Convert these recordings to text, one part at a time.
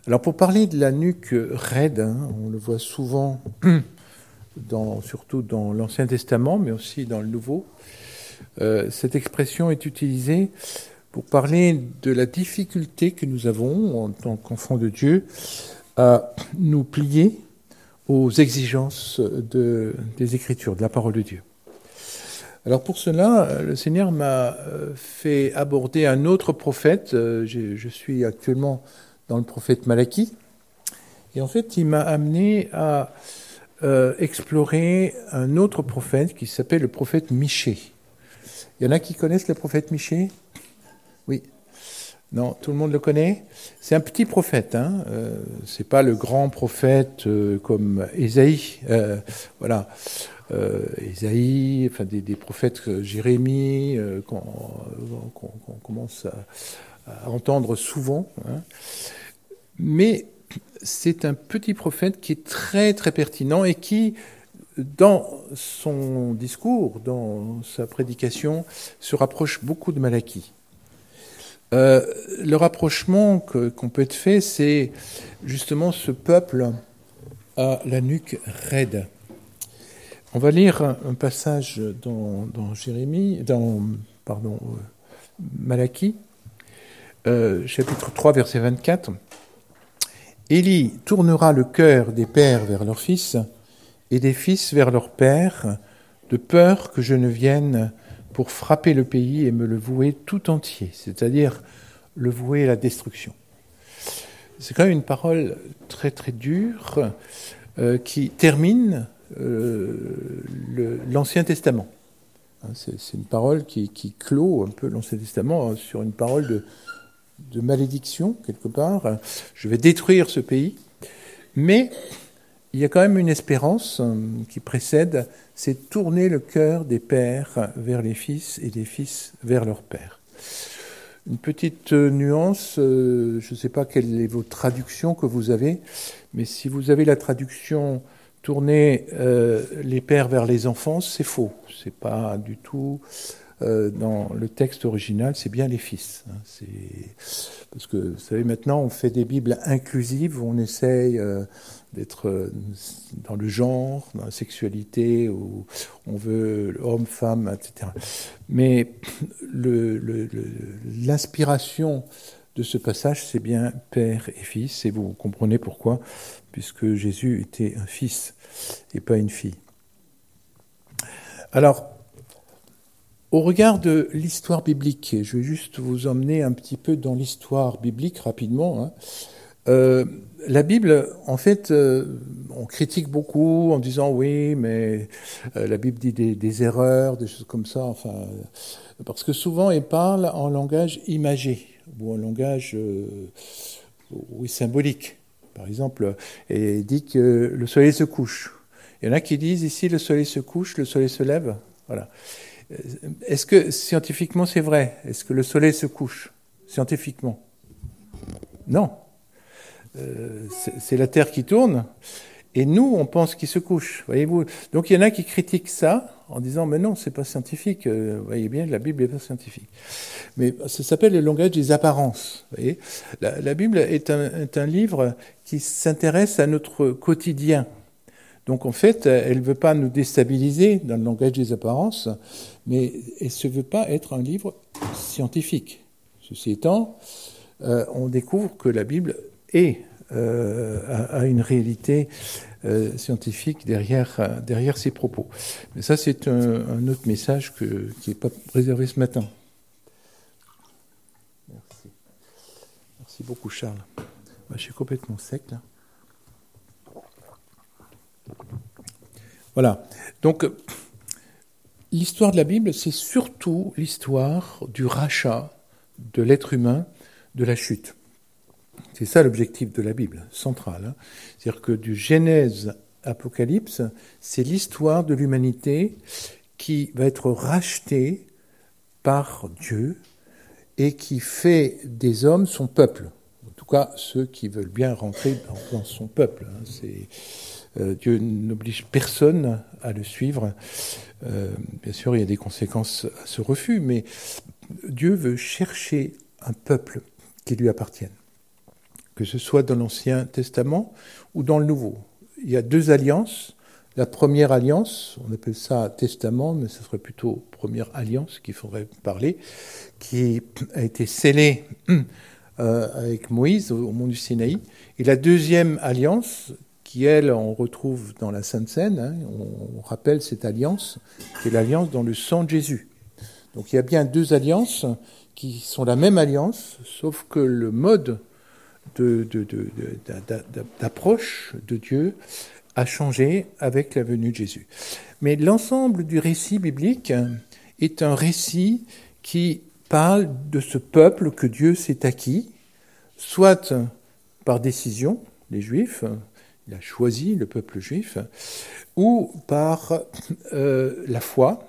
Alors pour parler de la nuque raide, on le voit souvent, surtout dans l'Ancien Testament, mais aussi dans le Nouveau, cette expression est utilisée pour parler de la difficulté que nous avons en tant qu'enfants de Dieu à nous plier aux exigences des Écritures, de la parole de Dieu. Alors pour cela, le Seigneur m'a fait aborder un autre prophète. Je suis actuellement dans le prophète Malachie. Et en fait, il m'a amené à explorer un autre prophète qui s'appelle le prophète Michée. Il y en a qui connaissent le prophète Michée ? Oui. Non, tout le monde le connaît. C'est un petit prophète. C'est pas le grand prophète comme Ésaïe. Voilà. Ésaïe, enfin des prophètes Jérémie, qu'on commence à entendre souvent. Mais c'est un petit prophète qui est très très pertinent et qui, dans son discours, dans sa prédication, se rapproche beaucoup de Malachie. Le rapprochement qu'on peut être fait, c'est justement ce peuple à la nuque raide. On va lire un passage dans Malachie, chapitre 3, verset 24. Élie tournera le cœur des pères vers leurs fils et des fils vers leurs pères, de peur que je ne vienne pour frapper le pays et me le vouer tout entier, c'est-à-dire le vouer à la destruction. C'est quand même une parole très très dure qui termine l'Ancien Testament. C'est une parole qui clôt un peu l'Ancien Testament sur une parole de malédiction, quelque part. Je vais détruire ce pays. Mais il y a quand même une espérance qui précède, c'est tourner le cœur des pères vers les fils et des fils vers leurs pères. Une petite nuance, je ne sais pas quelle est votre traduction que vous avez, mais si vous avez la traduction tourner les pères vers les enfants, c'est faux. C'est pas du tout dans le texte original, c'est bien les fils. Parce que, vous savez, maintenant, on fait des Bibles inclusives, où on essaye d'être dans le genre, dans la sexualité, où on veut homme, femme, etc. Mais l'inspiration de ce passage, c'est bien père et fils, et vous comprenez pourquoi, puisque Jésus était un fils et pas une fille. Alors, au regard de l'histoire biblique, je vais juste vous emmener un petit peu dans l'histoire biblique rapidement. La Bible, en fait, on critique beaucoup en disant oui, mais la Bible dit des erreurs, des choses comme ça. Enfin, parce que souvent, elle parle en langage imagé ou en langage symbolique. Par exemple, elle dit que le soleil se couche. Il y en a qui disent ici le soleil se couche, le soleil se lève. Voilà. Est-ce que scientifiquement c'est vrai ? Est-ce que le soleil se couche scientifiquement ? Non. C'est la Terre qui tourne et nous on pense qu'il se couche. Voyez-vous ? Donc il y en a qui critiquent ça en disant mais non, c'est pas scientifique. Vous voyez bien, la Bible n'est pas scientifique. Mais ça s'appelle le langage des apparences. Vous voyez ? La Bible est un livre qui s'intéresse à notre quotidien. Donc en fait, elle ne veut pas nous déstabiliser dans le langage des apparences, mais elle ne se veut pas être un livre scientifique. Ceci étant, on découvre que la Bible a une réalité scientifique derrière ses propos. Mais ça, c'est un autre message qui n'est pas réservé ce matin. Merci. Merci beaucoup, Charles. Je suis complètement sec, là. Voilà. Donc, l'histoire de la Bible, c'est surtout l'histoire du rachat de l'être humain de la chute. C'est ça l'objectif de la Bible, central. C'est-à-dire que du Genèse Apocalypse, c'est l'histoire de l'humanité qui va être rachetée par Dieu et qui fait des hommes son peuple. En tout cas, ceux qui veulent bien rentrer dans son peuple. Dieu n'oblige personne à le suivre. Bien sûr, il y a des conséquences à ce refus, mais Dieu veut chercher un peuple qui lui appartienne. que ce soit dans l'Ancien Testament ou dans le Nouveau. Il y a 2 alliances. La première alliance, on appelle ça testament, mais ce serait plutôt première alliance qu'il faudrait parler, qui a été scellée avec Moïse au mont du Sinaï. Et la deuxième alliance, qui elle, on retrouve dans la Sainte Seine, on rappelle cette alliance, qui est l'alliance dans le sang de Jésus. Donc il y a bien 2 alliances qui sont la même alliance, sauf que le mode d'approche de Dieu a changé avec la venue de Jésus. Mais l'ensemble du récit biblique est un récit qui parle de ce peuple que Dieu s'est acquis, soit par décision, les Juifs, il a choisi le peuple juif, ou par la foi,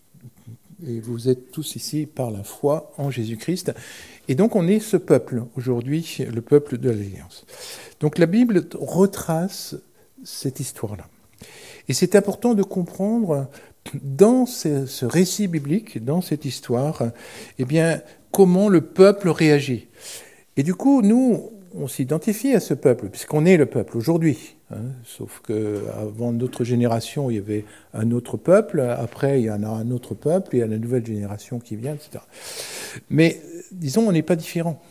et vous êtes tous ici par la foi en Jésus-Christ. Et donc on est ce peuple, aujourd'hui, le peuple de l'Alliance. Donc la Bible retrace cette histoire-là. Et c'est important de comprendre dans ce récit biblique, dans cette histoire, eh bien, comment le peuple réagit. Et du coup, nous, on s'identifie à ce peuple, puisqu'on est le peuple aujourd'hui. Sauf qu'avant notre génération, il y avait un autre peuple, après il y en a un autre peuple, il y a la nouvelle génération qui vient, etc. Mais disons, on n'est pas différents.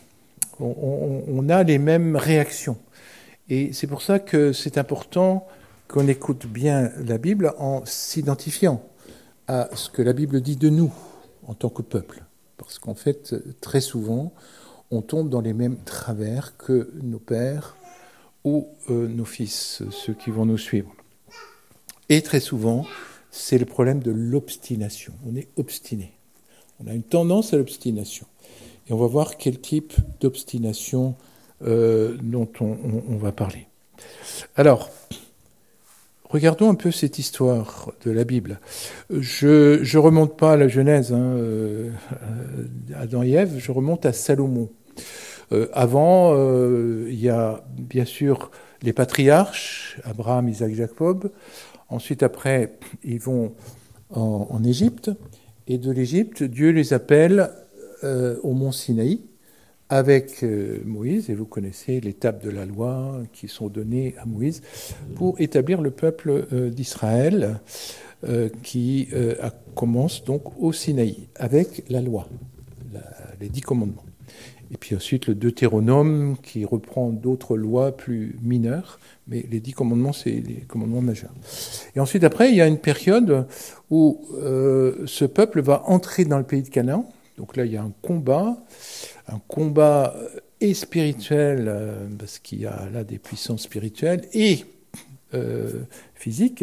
On a les mêmes réactions. Et c'est pour ça que c'est important qu'on écoute bien la Bible en s'identifiant à ce que la Bible dit de nous en tant que peuple. Parce qu'en fait, très souvent, on tombe dans les mêmes travers que nos pères ou nos fils, ceux qui vont nous suivre. Et très souvent, c'est le problème de l'obstination. On est obstiné. On a une tendance à l'obstination. Et on va voir quel type d'obstination dont on va parler. Alors, regardons un peu cette histoire de la Bible. Je remonte pas à la Genèse, Adam et Ève, je remonte à Salomon. Avant, il y a bien sûr les patriarches, Abraham, Isaac, Jacob. Ensuite, après, ils vont en Égypte. Et de l'Égypte, Dieu les appelle au mont Sinaï avec Moïse. Et vous connaissez les tables de la loi qui sont données à Moïse pour établir le peuple d'Israël qui commence donc au Sinaï avec la loi, les 10 commandements. Et puis ensuite le Deutéronome qui reprend d'autres lois plus mineures, mais les 10 commandements, c'est les commandements majeurs. Et ensuite, après, il y a une période où ce peuple va entrer dans le pays de Canaan. Donc là, il y a un combat et spirituel, parce qu'il y a là des puissances spirituelles, et physiques,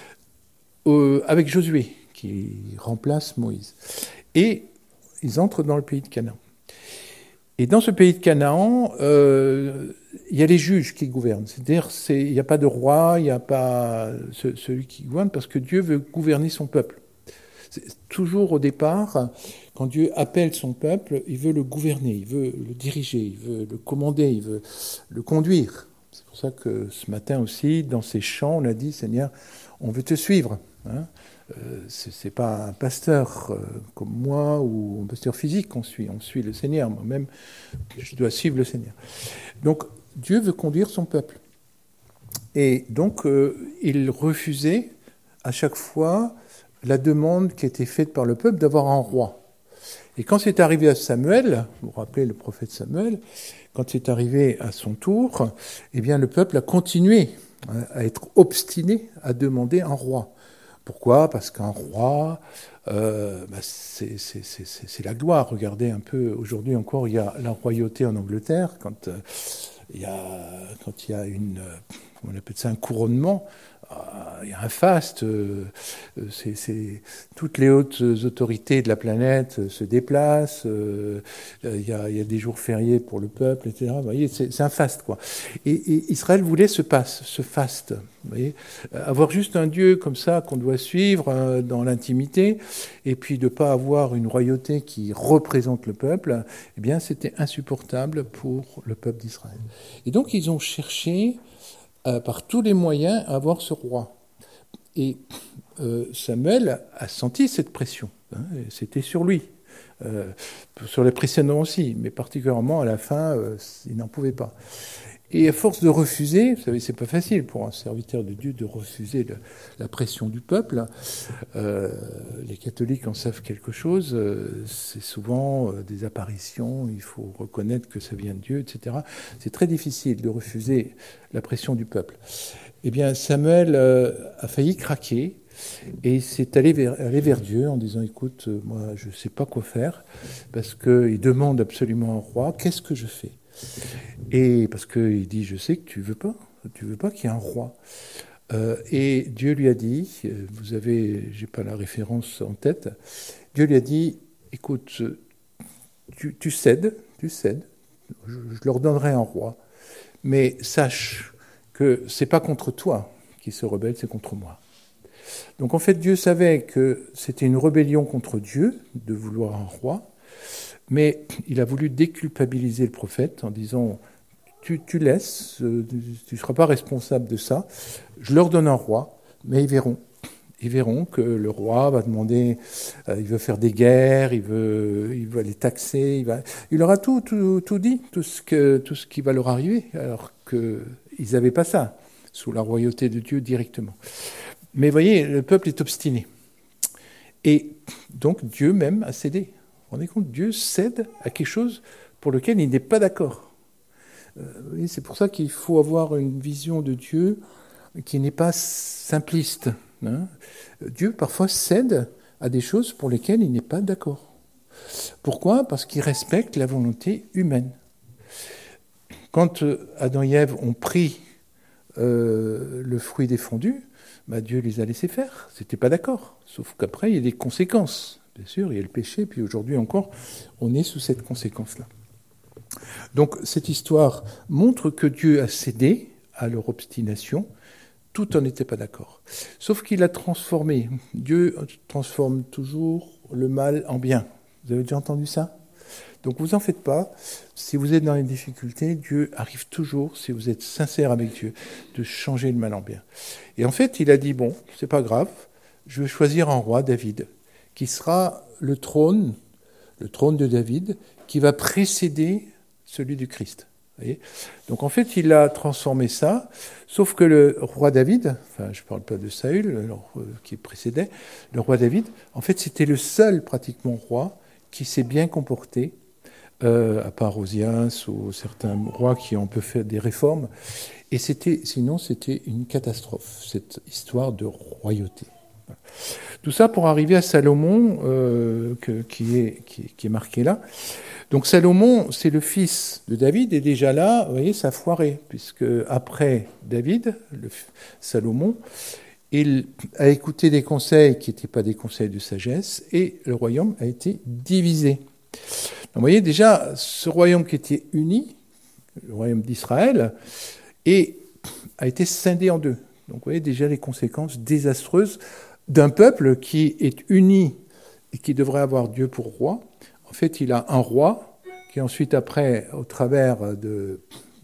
avec Josué, qui remplace Moïse. Et ils entrent dans le pays de Canaan. Et dans ce pays de Canaan, il y a les juges qui gouvernent. C'est-à-dire, il n'y a pas de roi, il n'y a pas celui qui gouverne, parce que Dieu veut gouverner son peuple. C'est toujours au départ, quand Dieu appelle son peuple, il veut le gouverner, il veut le diriger, il veut le commander, il veut le conduire. C'est pour ça que ce matin aussi, dans ces chants, on a dit, Seigneur, on veut te suivre. C'est pas un pasteur comme moi ou un pasteur physique qu'on suit. On suit le Seigneur. Moi-même, je dois suivre le Seigneur. Donc, Dieu veut conduire son peuple. Et donc, il refusait à chaque fois la demande qui était faite par le peuple d'avoir un roi. Et quand c'est arrivé à Samuel, vous vous rappelez le prophète Samuel, quand c'est arrivé à son tour, eh bien le peuple a continué à être obstiné à demander un roi. Pourquoi ? Parce qu'un roi, c'est la gloire. Regardez un peu, aujourd'hui encore, il y a la royauté en Angleterre, quand il y a on appelle ça un couronnement, il y a un faste, toutes les hautes autorités de la planète se déplacent, il y a des jours fériés pour le peuple, etc. Vous voyez, c'est un faste, quoi. Et Israël voulait ce faste, vous voyez, avoir juste un Dieu comme ça qu'on doit suivre dans l'intimité, et puis de ne pas avoir une royauté qui représente le peuple, eh bien c'était insupportable pour le peuple d'Israël. Et donc ils ont cherché par tous les moyens à avoir ce roi. Et Samuel a senti cette pression. C'était sur lui. Sur les précédents aussi, mais particulièrement à la fin, il n'en pouvait pas. Et à force de refuser, vous savez, c'est pas facile pour un serviteur de Dieu de refuser la pression du peuple. Les catholiques en savent quelque chose. C'est souvent des apparitions. Il faut reconnaître que ça vient de Dieu, etc. C'est très difficile de refuser la pression du peuple. Eh bien, Samuel a failli craquer et s'est allé vers Dieu en disant, écoute, moi, je ne sais pas quoi faire parce qu'il demande absolument un roi. Qu'est-ce que je fais ? Et parce qu'il dit, je sais que tu veux pas qu'il y ait un roi. Et Dieu lui a dit, j'ai pas la référence en tête, Dieu lui a dit, écoute, tu cèdes, je leur donnerai un roi, mais sache que c'est pas contre toi qui se rebelle, c'est contre moi. Donc en fait, Dieu savait que c'était une rébellion contre Dieu de vouloir un roi, mais il a voulu déculpabiliser le prophète en disant, tu laisses, tu ne seras pas responsable de ça, je leur donne un roi, mais ils verront que le roi va demander, il veut faire des guerres, il va les taxer, il leur a tout dit, tout ce qui va leur arriver, alors qu'ils n'avaient pas ça, sous la royauté de Dieu directement. Mais vous voyez, le peuple est obstiné. Et donc Dieu même a cédé. Vous vous rendez compte, Dieu cède à quelque chose pour lequel il n'est pas d'accord. C'est pour ça qu'il faut avoir une vision de Dieu qui n'est pas simpliste. Dieu parfois cède à des choses pour lesquelles il n'est pas d'accord. Pourquoi ? Parce qu'il respecte la volonté humaine. Quand Adam et Ève ont pris le fruit défendu, Dieu les a laissés faire. C'était pas d'accord. Sauf qu'après, il y a des conséquences. Bien sûr, il y a le péché, puis aujourd'hui encore, on est sous cette conséquence-là. Donc cette histoire montre que Dieu a cédé à leur obstination, tout en n'était pas d'accord. Sauf qu'il a transformé. Dieu transforme toujours le mal en bien. Vous avez déjà entendu ça ? Donc vous en faites pas. Si vous êtes dans les difficultés, Dieu arrive toujours, si vous êtes sincère avec Dieu, de changer le mal en bien. Et en fait, il a dit, bon, c'est pas grave, je vais choisir un roi, David, qui sera le trône de David, qui va précéder celui du Christ. Vous voyez ? Donc en fait, il a transformé ça, sauf que le roi David, enfin je ne parle pas de Saül, qui précédait, le roi David, en fait c'était le seul pratiquement roi qui s'est bien comporté, à part Osias ou certains rois qui ont pu faire des réformes, et sinon c'était une catastrophe, cette histoire de royauté. Tout ça pour arriver à Salomon, qui est marqué là. Donc Salomon, c'est le fils de David, et déjà là, vous voyez, ça a foiré, puisque après David, Salomon, il a écouté des conseils qui n'étaient pas des conseils de sagesse, et le royaume a été divisé. Donc vous voyez, déjà, ce royaume qui était uni, le royaume d'Israël, a été scindé en deux. Donc vous voyez déjà les conséquences désastreuses d'un peuple qui est uni et qui devrait avoir Dieu pour roi. En fait, il a un roi qui ensuite, après, au travers de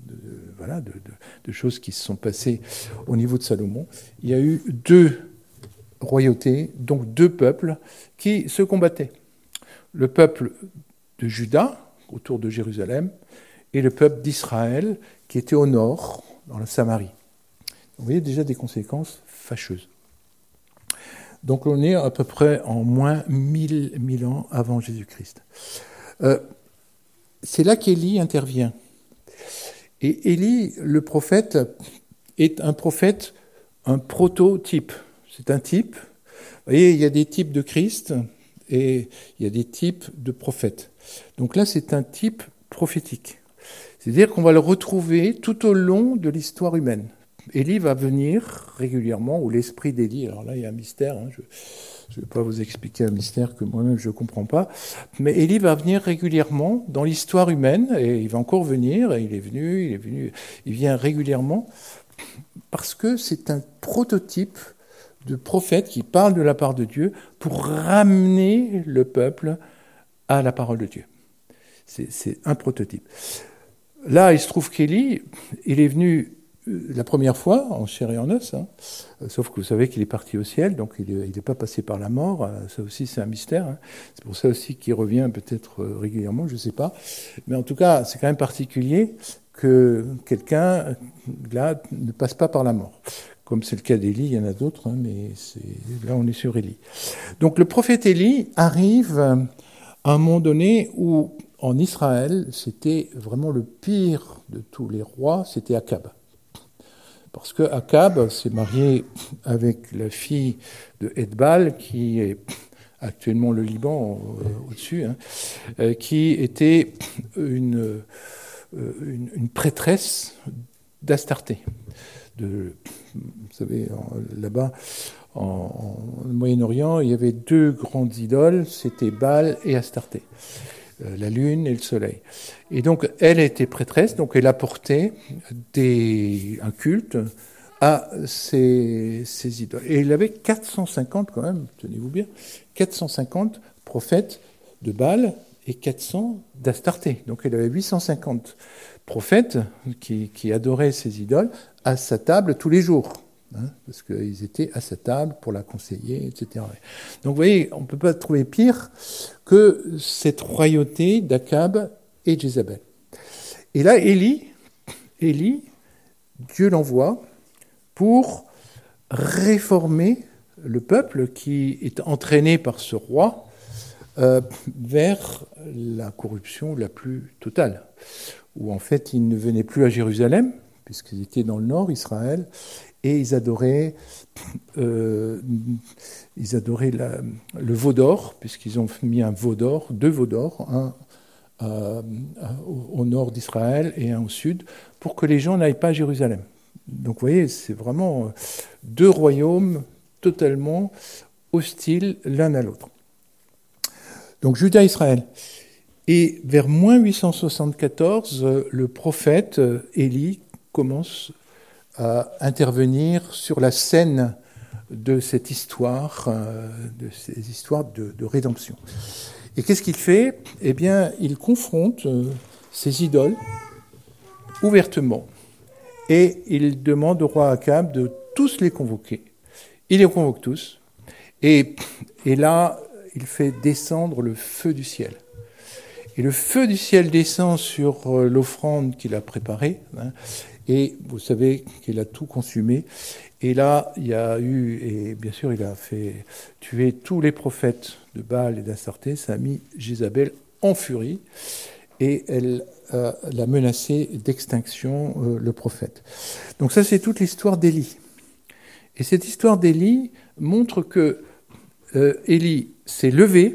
choses qui se sont passées au niveau de Salomon, il y a eu deux royautés, donc deux peuples qui se combattaient. Le peuple de Juda, autour de Jérusalem, et le peuple d'Israël, qui était au nord, dans la Samarie. Vous voyez déjà des conséquences fâcheuses. Donc on est à peu près en moins 1000 ans avant Jésus-Christ. C'est là qu'Élie intervient. Et Élie, le prophète, est un prophète, un prototype. C'est un type. Vous voyez, il y a des types de Christ et il y a des types de prophètes. Donc là, c'est un type prophétique. C'est-à-dire qu'on va le retrouver tout au long de l'histoire humaine. Élie va venir régulièrement, ou l'esprit d'Élie, alors là il y a un mystère, je ne vais pas vous expliquer un mystère que moi-même je ne comprends pas, mais Élie va venir régulièrement dans l'histoire humaine, et il va encore venir, et il vient régulièrement, parce que c'est un prototype de prophète qui parle de la part de Dieu pour ramener le peuple à la parole de Dieu. C'est un prototype. Là, il se trouve qu'Élie, il est venu la première fois, en chair et en os, hein, sauf que vous savez qu'il est parti au ciel, donc il n'est pas passé par la mort, ça aussi c'est un mystère, hein. C'est pour ça aussi qu'il revient peut-être régulièrement, je ne sais pas, mais en tout cas c'est quand même particulier que quelqu'un, là, ne passe pas par la mort. Comme c'est le cas d'Élie, il y en a d'autres, hein, mais là on est sur Élie. Donc le prophète Élie arrive à un moment donné où, en Israël, c'était vraiment le pire de tous les rois, c'était Akab. Parce que Akab s'est marié avec la fille de Edbal, qui est actuellement le Liban au-dessus, hein, qui était une prêtresse d'Astarté. Vous savez, là-bas, en Moyen-Orient, il y avait deux grandes idoles, c'était Baal et Astarté, la lune et le soleil. Et donc, elle était prêtresse, donc elle apportait un culte à ces idoles. Et il avait 450 quand même, tenez-vous bien, 450 prophètes de Baal et 400 d'Astarté. Donc elle avait 850 prophètes qui adoraient ces idoles à sa table tous les jours, hein, parce qu'ils étaient à sa table pour la conseiller, etc. Donc vous voyez, on ne peut pas trouver pire que cette royauté d'Akab et d'Jézabel. Et là, Élie, Dieu l'envoie pour réformer le peuple qui est entraîné par ce roi vers la corruption la plus totale, où en fait ils ne venaient plus à Jérusalem, puisqu'ils étaient dans le nord, Israël, et ils adoraient le veau d'or, puisqu'ils ont mis un veau d'or, deux veaux d'or, un au nord d'Israël et un au sud, pour que les gens n'aillent pas à Jérusalem. Donc vous voyez, c'est vraiment deux royaumes totalement hostiles l'un à l'autre. Donc Juda et Israël. Et vers moins 874, le prophète Élie commence à intervenir sur la scène de cette histoire, de ces histoires de rédemption. Et qu'est-ce qu'il fait ? Eh bien, il confronte ces idoles ouvertement. Et il demande au roi Akab de tous les convoquer. Il les convoque tous. Et là, il fait descendre le feu du ciel. Et le feu du ciel descend sur l'offrande qu'il a préparée. Hein, et vous savez qu'il a tout consumé. Et là, il y a eu, et bien sûr, il a fait tuer tous les prophètes de Baal et d'Astarté. Ça a mis Jézabel en furie. Et elle l'a menacé d'extinction, le prophète. Donc ça, c'est toute l'histoire d'Élie. Et cette histoire d'Élie montre que Élie s'est levé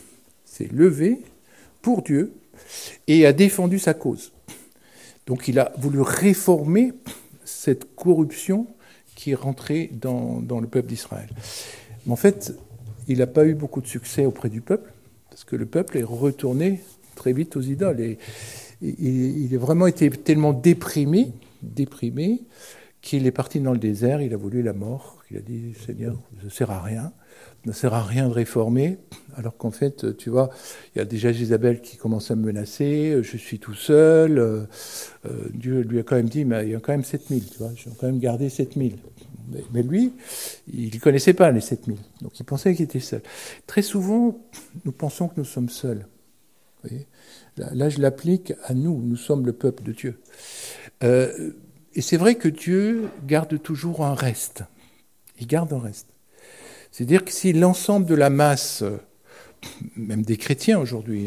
pour Dieu et a défendu sa cause. Donc il a voulu réformer cette corruption qui est rentrée dans le peuple d'Israël. Mais en fait, il n'a pas eu beaucoup de succès auprès du peuple, parce que le peuple est retourné très vite aux idoles. Et il a vraiment été tellement déprimé qu'il est parti dans le désert, il a voulu la mort, il a dit « Seigneur, ça ne sert à rien. Ne sert à rien de réformer, alors qu'en fait, tu vois, il y a déjà Jézabel qui commence à me menacer, je suis tout seul, Dieu lui a quand même dit, mais il y a quand même 7000, tu vois, je vais quand même garder 7000. Mais lui, il ne connaissait pas les 7000, donc il pensait qu'il était seul. Très souvent, nous pensons que nous sommes seuls. Vous voyez ? Là, je l'applique à nous sommes le peuple de Dieu. Et c'est vrai que Dieu garde toujours un reste, il garde un reste. C'est-à-dire que si l'ensemble de la masse, même des chrétiens aujourd'hui,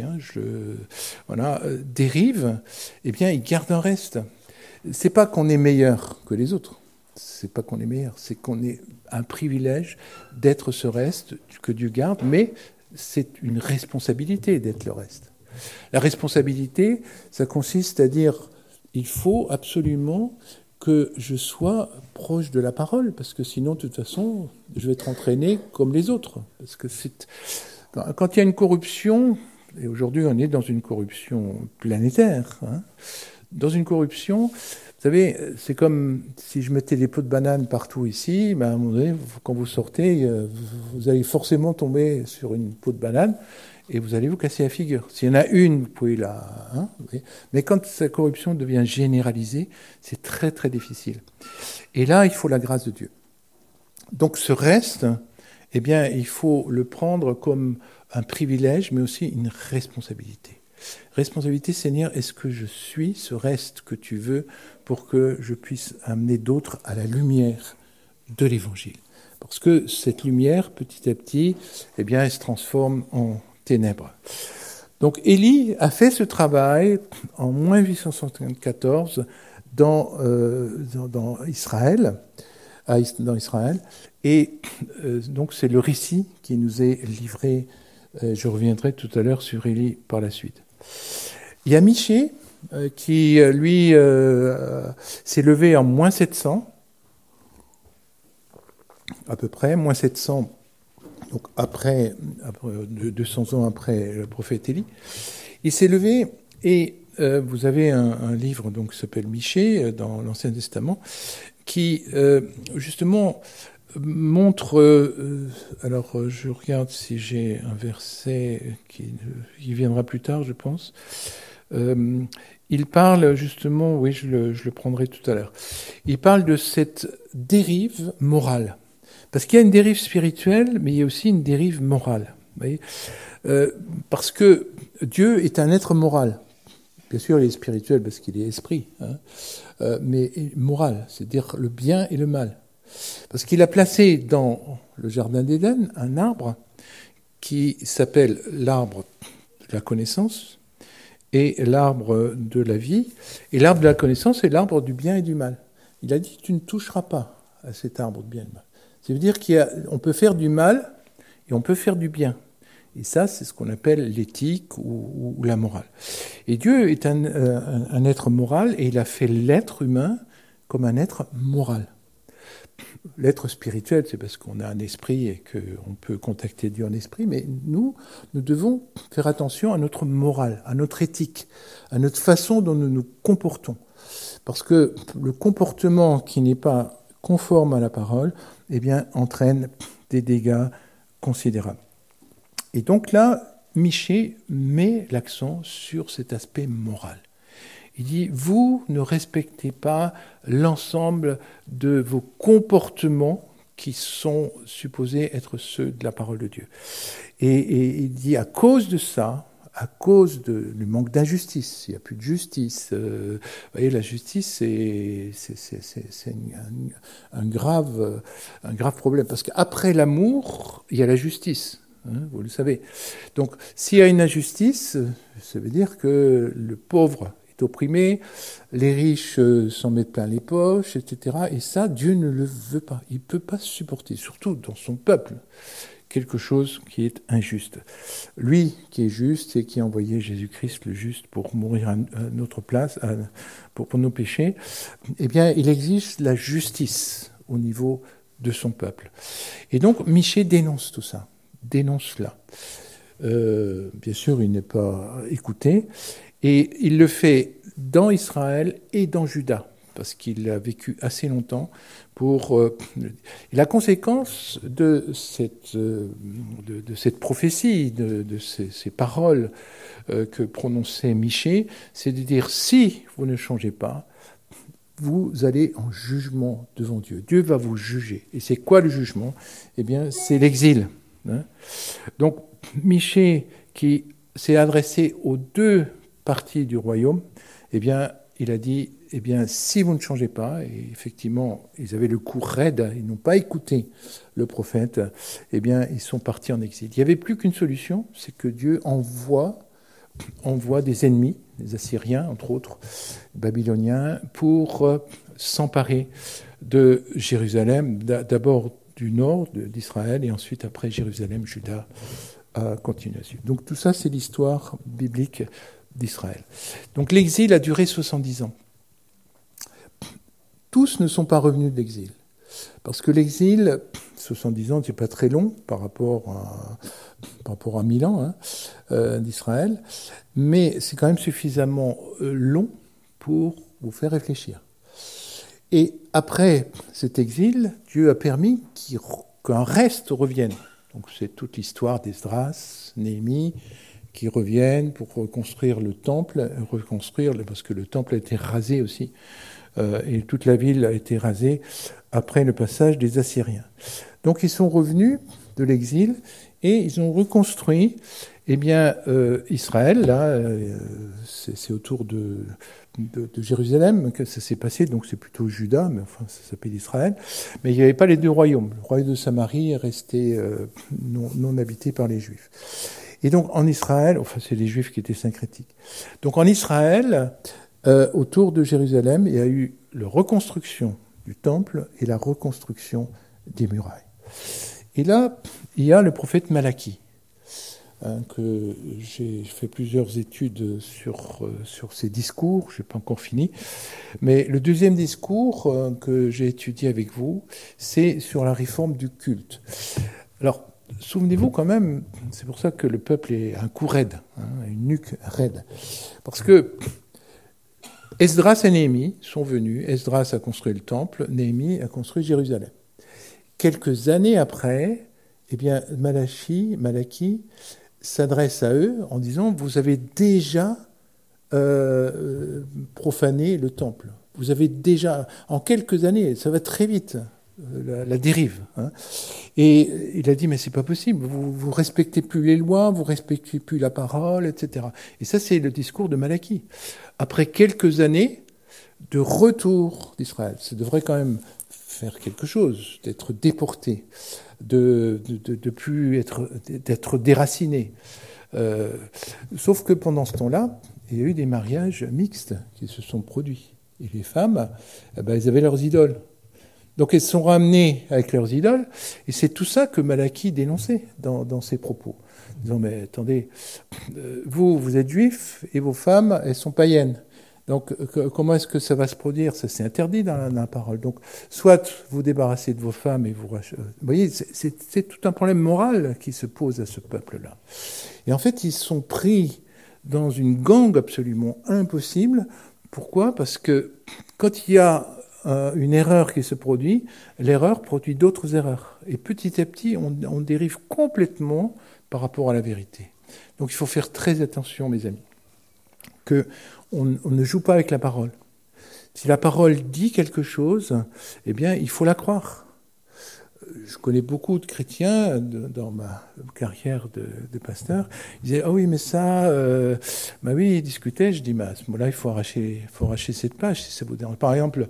dérive, eh bien, ils gardent un reste. C'est pas qu'on est meilleur que les autres. C'est pas qu'on est meilleur. C'est qu'on ait un privilège d'être ce reste que Dieu garde, mais c'est une responsabilité d'être le reste. La responsabilité, ça consiste à dire, il faut absolument que je sois proche de la parole, parce que sinon, de toute façon, je vais être entraîné comme les autres. Parce que quand il y a une corruption, et aujourd'hui on est dans une corruption planétaire, hein, dans une corruption, vous savez, c'est comme si je mettais des pots de bananes partout ici, à un moment donné, quand vous sortez, vous allez forcément tomber sur une peau de banane, et vous allez vous casser la figure. S'il y en a une, vous pouvez la... mais quand sa corruption devient généralisée, c'est très très difficile. Et là, il faut la grâce de Dieu. Donc ce reste, eh bien, il faut le prendre comme un privilège, mais aussi une responsabilité. Responsabilité, Seigneur, est-ce que je suis ce reste que tu veux pour que je puisse amener d'autres à la lumière de l'Évangile? Parce que cette lumière, petit à petit, eh bien, elle se transforme en ténèbres. Donc Élie a fait ce travail en moins 874 dans Israël, et donc c'est le récit qui nous est livré. Je reviendrai tout à l'heure sur Élie par la suite. Il y a Michée qui, lui, s'est levé en moins 700, à peu près, moins 700, donc après 200 ans après le prophète Élie. Il s'est levé et vous avez un livre donc, qui s'appelle Michée dans l'Ancien Testament qui justement montre, alors je regarde si j'ai un verset qui viendra plus tard, je pense. Il parle justement, oui, je le prendrai tout à l'heure. Il parle de cette dérive morale. Parce qu'il y a une dérive spirituelle, mais il y a aussi une dérive morale. Vous voyez, parce que Dieu est un être moral. Bien sûr, il est spirituel parce qu'il est esprit, mais moral, c'est-à-dire le bien et le mal. Parce qu'il a placé dans le jardin d'Éden un arbre qui s'appelle l'arbre de la connaissance et l'arbre de la vie. Et l'arbre de la connaissance est l'arbre du bien et du mal. Il a dit, tu ne toucheras pas à cet arbre de bien et de mal. Ça veut dire qu'on peut faire du mal et on peut faire du bien. Et ça, c'est ce qu'on appelle l'éthique ou la morale. Et Dieu est un être moral et il a fait l'être humain comme un être moral. L'être spirituel, c'est parce qu'on a un esprit et qu'on peut contacter Dieu en esprit, mais nous devons faire attention à notre morale, à notre éthique, à notre façon dont nous nous comportons. Parce que le comportement qui n'est pas conforme à la parole, eh bien, entraîne des dégâts considérables. Et donc là, Michée met l'accent sur cet aspect moral. Il dit, vous ne respectez pas l'ensemble de vos comportements qui sont supposés être ceux de la parole de Dieu. Et il dit, à cause de ça, à cause du manque d'injustice, il n'y a plus de justice. Vous voyez, la justice, c'est un grave problème. Parce qu'après l'amour, il y a la justice. Vous le savez. Donc, s'il y a une injustice, ça veut dire que le pauvre est opprimé, les riches s'en mettent plein les poches, etc. Et ça, Dieu ne le veut pas. Il ne peut pas supporter, surtout dans son peuple, quelque chose qui est injuste. Lui qui est juste et qui a envoyé Jésus-Christ le juste pour mourir à notre place, pour nos péchés, eh bien, il exige la justice au niveau de son peuple. Et donc, Michée dénonce tout ça. Dénonce cela. Bien sûr, il n'est pas écouté, et il le fait dans Israël et dans Juda, parce qu'il a vécu assez longtemps pour... Et la conséquence de cette prophétie, de ces paroles que prononçait Michée, c'est de dire, si vous ne changez pas, vous allez en jugement devant Dieu. Dieu va vous juger. Et c'est quoi le jugement? Eh bien, c'est l'exil. Donc, Michée, qui s'est adressé aux deux parties du royaume, eh bien, il a dit, eh bien, si vous ne changez pas, et effectivement, ils avaient le cou raide, ils n'ont pas écouté le prophète, eh bien, ils sont partis en exil. Il n'y avait plus qu'une solution, c'est que Dieu envoie des ennemis, des Assyriens, entre autres, Babyloniens, pour s'emparer de Jérusalem, d'abord du nord d'Israël, et ensuite, après Jérusalem, Juda continue à suivre. Donc tout ça, c'est l'histoire biblique d'Israël. Donc l'exil a duré 70 ans. Tous ne sont pas revenus de l'exil. Parce que l'exil, 70 ans, c'est pas très long par rapport à 1000 ans d'Israël, mais c'est quand même suffisamment long pour vous faire réfléchir. Et après cet exil, Dieu a permis qu'un reste revienne. Donc c'est toute l'histoire d'Esdras, Néhémie, qui reviennent pour reconstruire le temple, parce que le temple a été rasé aussi, et toute la ville a été rasée après le passage des Assyriens. Donc ils sont revenus de l'exil et ils ont reconstruit Israël. Là, c'est autour de Jérusalem que ça s'est passé, donc c'est plutôt Juda, mais enfin ça s'appelle Israël. Mais il n'y avait pas les deux royaumes. Le royaume de Samarie est resté non habité par les Juifs. Et donc en Israël, enfin c'est les Juifs qui étaient syncrétiques. Donc en Israël, autour de Jérusalem, il y a eu la reconstruction du temple et la reconstruction des murailles. Et là, il y a le prophète Malachie, que j'ai fait plusieurs études sur ses discours, je n'ai pas encore fini. Mais le deuxième discours que j'ai étudié avec vous, c'est sur la réforme du culte. Alors, souvenez-vous quand même, c'est pour ça que le peuple est un cou raide, une nuque raide. Parce que Esdras et Néhémie sont venus, Esdras a construit le temple, Néhémie a construit Jérusalem. Quelques années après, Malachie s'adresse à eux en disant « Vous avez déjà profané le temple. Vous avez déjà, en quelques années, ça va très vite, la dérive. Hein. » Et il a dit « Mais c'est pas possible, vous respectez plus les lois, vous respectez plus la parole, etc. » Et ça, c'est le discours de Malachie. Après quelques années de retour d'Israël, ça devrait quand même faire quelque chose, d'être déporté, de plus d'être déraciné. Sauf que pendant ce temps-là, il y a eu des mariages mixtes qui se sont produits. Et les femmes, elles avaient leurs idoles. Donc elles se sont ramenées avec leurs idoles, et c'est tout ça que Malachie dénonçait dans ses propos. Disant, mais attendez, vous êtes juifs, et vos femmes, elles sont païennes. Donc, comment est-ce que ça va se produire ? Ça, c'est interdit dans la parole. Donc, soit vous débarrassez de vos femmes et vous voyez, c'est tout un problème moral qui se pose à ce peuple-là. Et en fait, ils sont pris dans une gangue absolument impossible. Pourquoi ? Parce que quand il y a une erreur qui se produit, l'erreur produit d'autres erreurs. Et petit à petit, on dérive complètement par rapport à la vérité. Donc, il faut faire très attention, mes amis, qu'on ne joue pas avec la parole. Si la parole dit quelque chose, eh bien, il faut la croire. Je connais beaucoup de chrétiens dans ma carrière de pasteur. Ils disaient, ah oui, mais ça, oui, ils discutaient. Je dis, mais à ce moment-là, il faut arracher cette page, si ça vous dérange. Par exemple,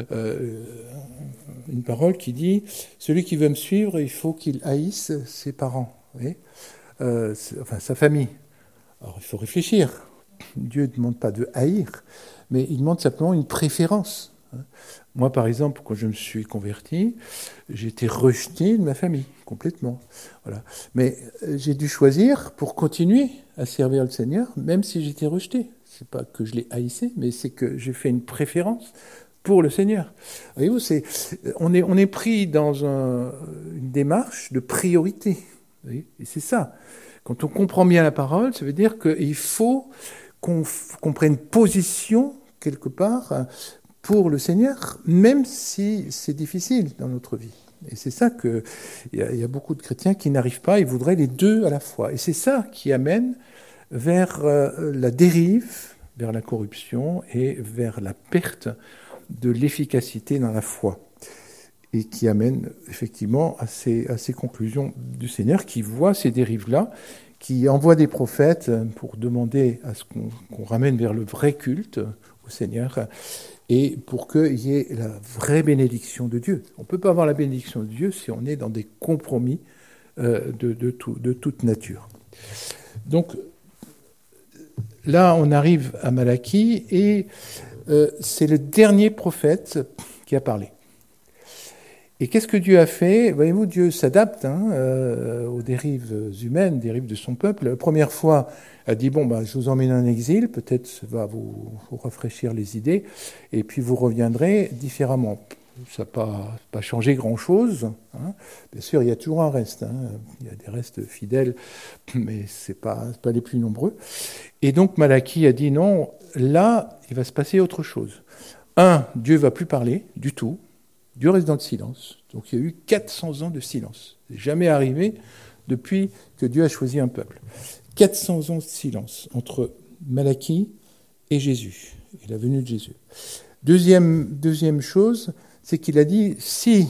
une parole qui dit, celui qui veut me suivre, il faut qu'il haïsse ses parents, vous voyez, sa famille. Alors, il faut réfléchir. Dieu ne demande pas de haïr, mais il demande simplement une préférence. Moi, par exemple, quand je me suis converti, j'ai été rejeté de ma famille, complètement. Voilà. Mais j'ai dû choisir pour continuer à servir le Seigneur, même si j'étais rejeté. C'est pas que je l'ai haïssé, mais c'est que j'ai fait une préférence pour le Seigneur. Voyez-vous, on est pris dans une démarche de priorité. Vous voyez, et c'est ça. Quand on comprend bien la parole, ça veut dire qu'il faut qu'on prenne position quelque part pour le Seigneur, même si c'est difficile dans notre vie. Et c'est ça qu'il y a beaucoup de chrétiens qui n'arrivent pas, ils voudraient les deux à la fois. Et c'est ça qui amène vers la dérive, vers la corruption et vers la perte de l'efficacité dans la foi. Et qui amène effectivement à ces conclusions du Seigneur qui voit ces dérives-là, qui envoie des prophètes pour demander à ce qu'on ramène vers le vrai culte au Seigneur et pour qu'il y ait la vraie bénédiction de Dieu. On ne peut pas avoir la bénédiction de Dieu si on est dans des compromis de toute nature. Donc là, on arrive à Malachie et c'est le dernier prophète qui a parlé. Et qu'est-ce que Dieu a fait ? Voyez-vous, Dieu s'adapte aux dérives humaines, dérives de son peuple. La première fois, il a dit, je vous emmène en exil, peut-être ça va vous rafraîchir les idées, et puis vous reviendrez différemment. Ça n'a pas changé grand-chose. Hein. Bien sûr, il y a toujours un reste. Il y a des restes fidèles, mais ce n'est pas les plus nombreux. Et donc Malachie a dit, non, là, il va se passer autre chose. Dieu ne va plus parler du tout. Dieu reste dans le silence. Donc il y a eu 400 ans de silence. C'est jamais arrivé depuis que Dieu a choisi un peuple. 400 ans de silence entre Malachie et Jésus, et la venue de Jésus. Deuxième chose, c'est qu'il a dit, si,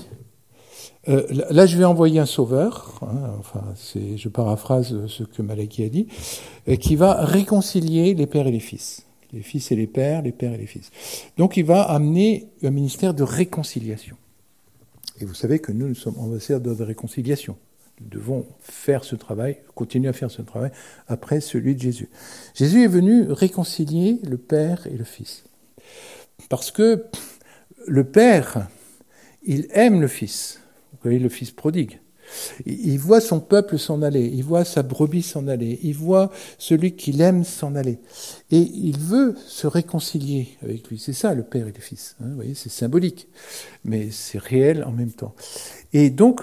là je vais envoyer un sauveur, je paraphrase ce que Malachie a dit, qui va réconcilier les pères et les fils et les pères et les fils. Donc il va amener un ministère de réconciliation. Et vous savez que nous sommes ambassadeurs de réconciliation. Nous devons faire ce travail, continuer à faire ce travail après celui de Jésus. Jésus est venu réconcilier le Père et le Fils. Parce que le Père, il aime le Fils. Vous voyez, le Fils prodigue. Il voit son peuple s'en aller, il voit sa brebis s'en aller, il voit celui qu'il aime s'en aller. Et il veut se réconcilier avec lui. C'est ça, le Père et le Fils. Vous voyez, c'est symbolique, mais c'est réel en même temps. Et donc,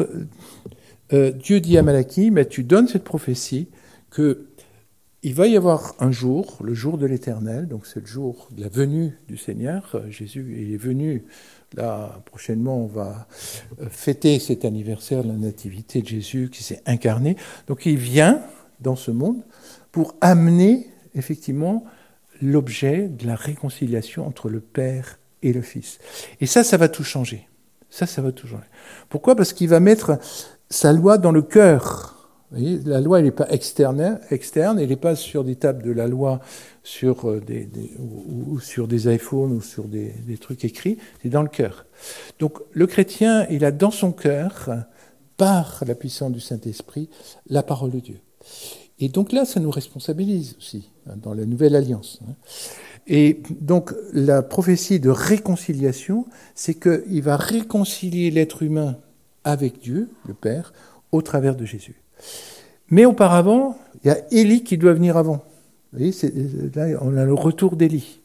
Dieu dit à Malachie, mais tu donnes cette prophétie que il va y avoir un jour, le jour de l'Éternel, donc c'est le jour de la venue du Seigneur. Jésus est venu, là prochainement on va fêter cet anniversaire de la nativité de Jésus qui s'est incarné. Donc il vient dans ce monde pour amener effectivement l'objet de la réconciliation entre le Père et le Fils. Et ça va tout changer. Ça va tout changer. Pourquoi ? Parce qu'il va mettre sa loi dans le cœur. Vous voyez, la loi, elle n'est pas externe, elle n'est pas sur des tables de la loi, sur ou sur des iPhones ou sur des trucs écrits, c'est dans le cœur. Donc le chrétien, il a dans son cœur, par la puissance du Saint-Esprit, la parole de Dieu. Et donc là, ça nous responsabilise aussi, dans la nouvelle alliance. Et donc la prophétie de réconciliation, c'est qu'il va réconcilier l'être humain avec Dieu, le Père, au travers de Jésus. Mais auparavant, il y a Élie qui doit venir avant. Vous voyez, là, on a le retour d'Élie,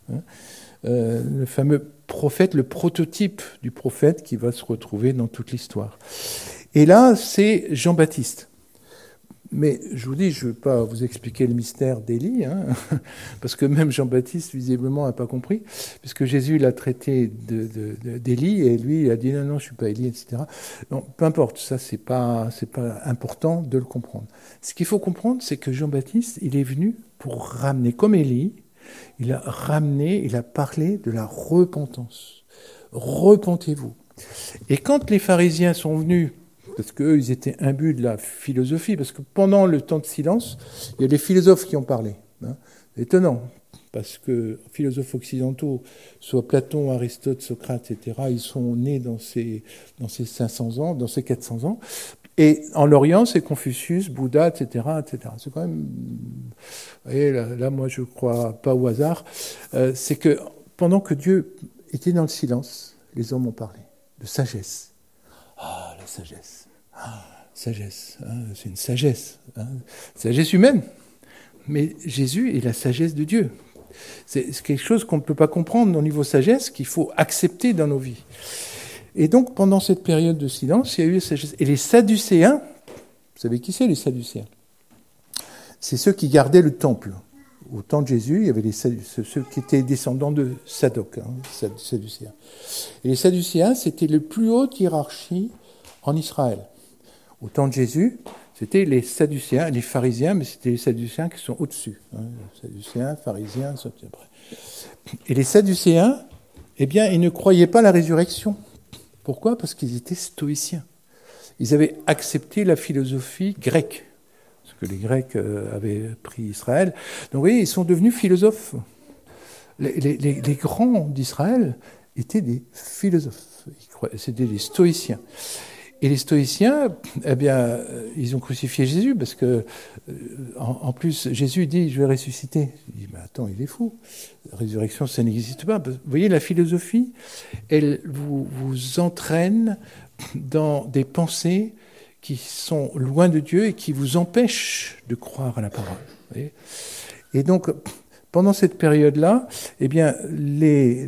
le fameux prophète, le prototype du prophète qui va se retrouver dans toute l'histoire. Et là, c'est Jean-Baptiste. Mais je vous dis, je ne veux pas vous expliquer le mystère d'Élie, parce que même Jean-Baptiste, visiblement, n'a pas compris, puisque Jésus l'a traité d'Élie, et lui, il a dit non, je ne suis pas Élie, etc. Non, peu importe, ça, c'est pas important de le comprendre. Ce qu'il faut comprendre, c'est que Jean-Baptiste, il est venu pour ramener, comme Élie, il a parlé de la repentance. Repentez-vous. Et quand les pharisiens sont venus, parce qu'eux, ils étaient imbus de la philosophie, parce que pendant le temps de silence, il y a des philosophes qui ont parlé. C'est étonnant, parce que philosophes occidentaux, soit Platon, Aristote, Socrate, etc., ils sont nés dans ces 500 ans, dans ces 400 ans, et en Orient, c'est Confucius, Bouddha, etc., etc. C'est quand même... Vous voyez, là, moi, je ne crois pas au hasard. C'est que pendant que Dieu était dans le silence, les hommes ont parlé de sagesse. Ah, la sagesse. Sagesse, c'est une sagesse. Sagesse humaine. Mais Jésus est la sagesse de Dieu. C'est quelque chose qu'on ne peut pas comprendre au niveau sagesse, qu'il faut accepter dans nos vies. Et donc, pendant cette période de silence, il y a eu la sagesse. Et les Sadducéens, vous savez qui c'est, les Sadducéens ? C'est ceux qui gardaient le temple. Au temps de Jésus, il y avait ceux qui étaient descendants de Sadoc, Sadducéens. Et les Sadducéens, c'était la plus haute hiérarchie en Israël. Au temps de Jésus, c'était les Sadducéens, les pharisiens, mais c'était les Sadducéens qui sont au-dessus. Les Sadducéens, pharisiens, sont après. Et les Sadducéens, eh bien, ils ne croyaient pas à la résurrection. Pourquoi ? Parce qu'ils étaient stoïciens. Ils avaient accepté la philosophie grecque, parce que les Grecs avaient pris Israël. Donc, vous voyez, ils sont devenus philosophes. Les grands d'Israël étaient des philosophes. C'était des stoïciens. Et les stoïciens, eh bien, ils ont crucifié Jésus parce que, en plus, Jésus dit, je vais ressusciter. Il dit, mais attends, il est fou. La résurrection, ça n'existe pas. Vous voyez, la philosophie, elle vous entraîne dans des pensées qui sont loin de Dieu et qui vous empêchent de croire à la parole. Vous voyez ? Et donc, pendant cette période-là, eh bien, les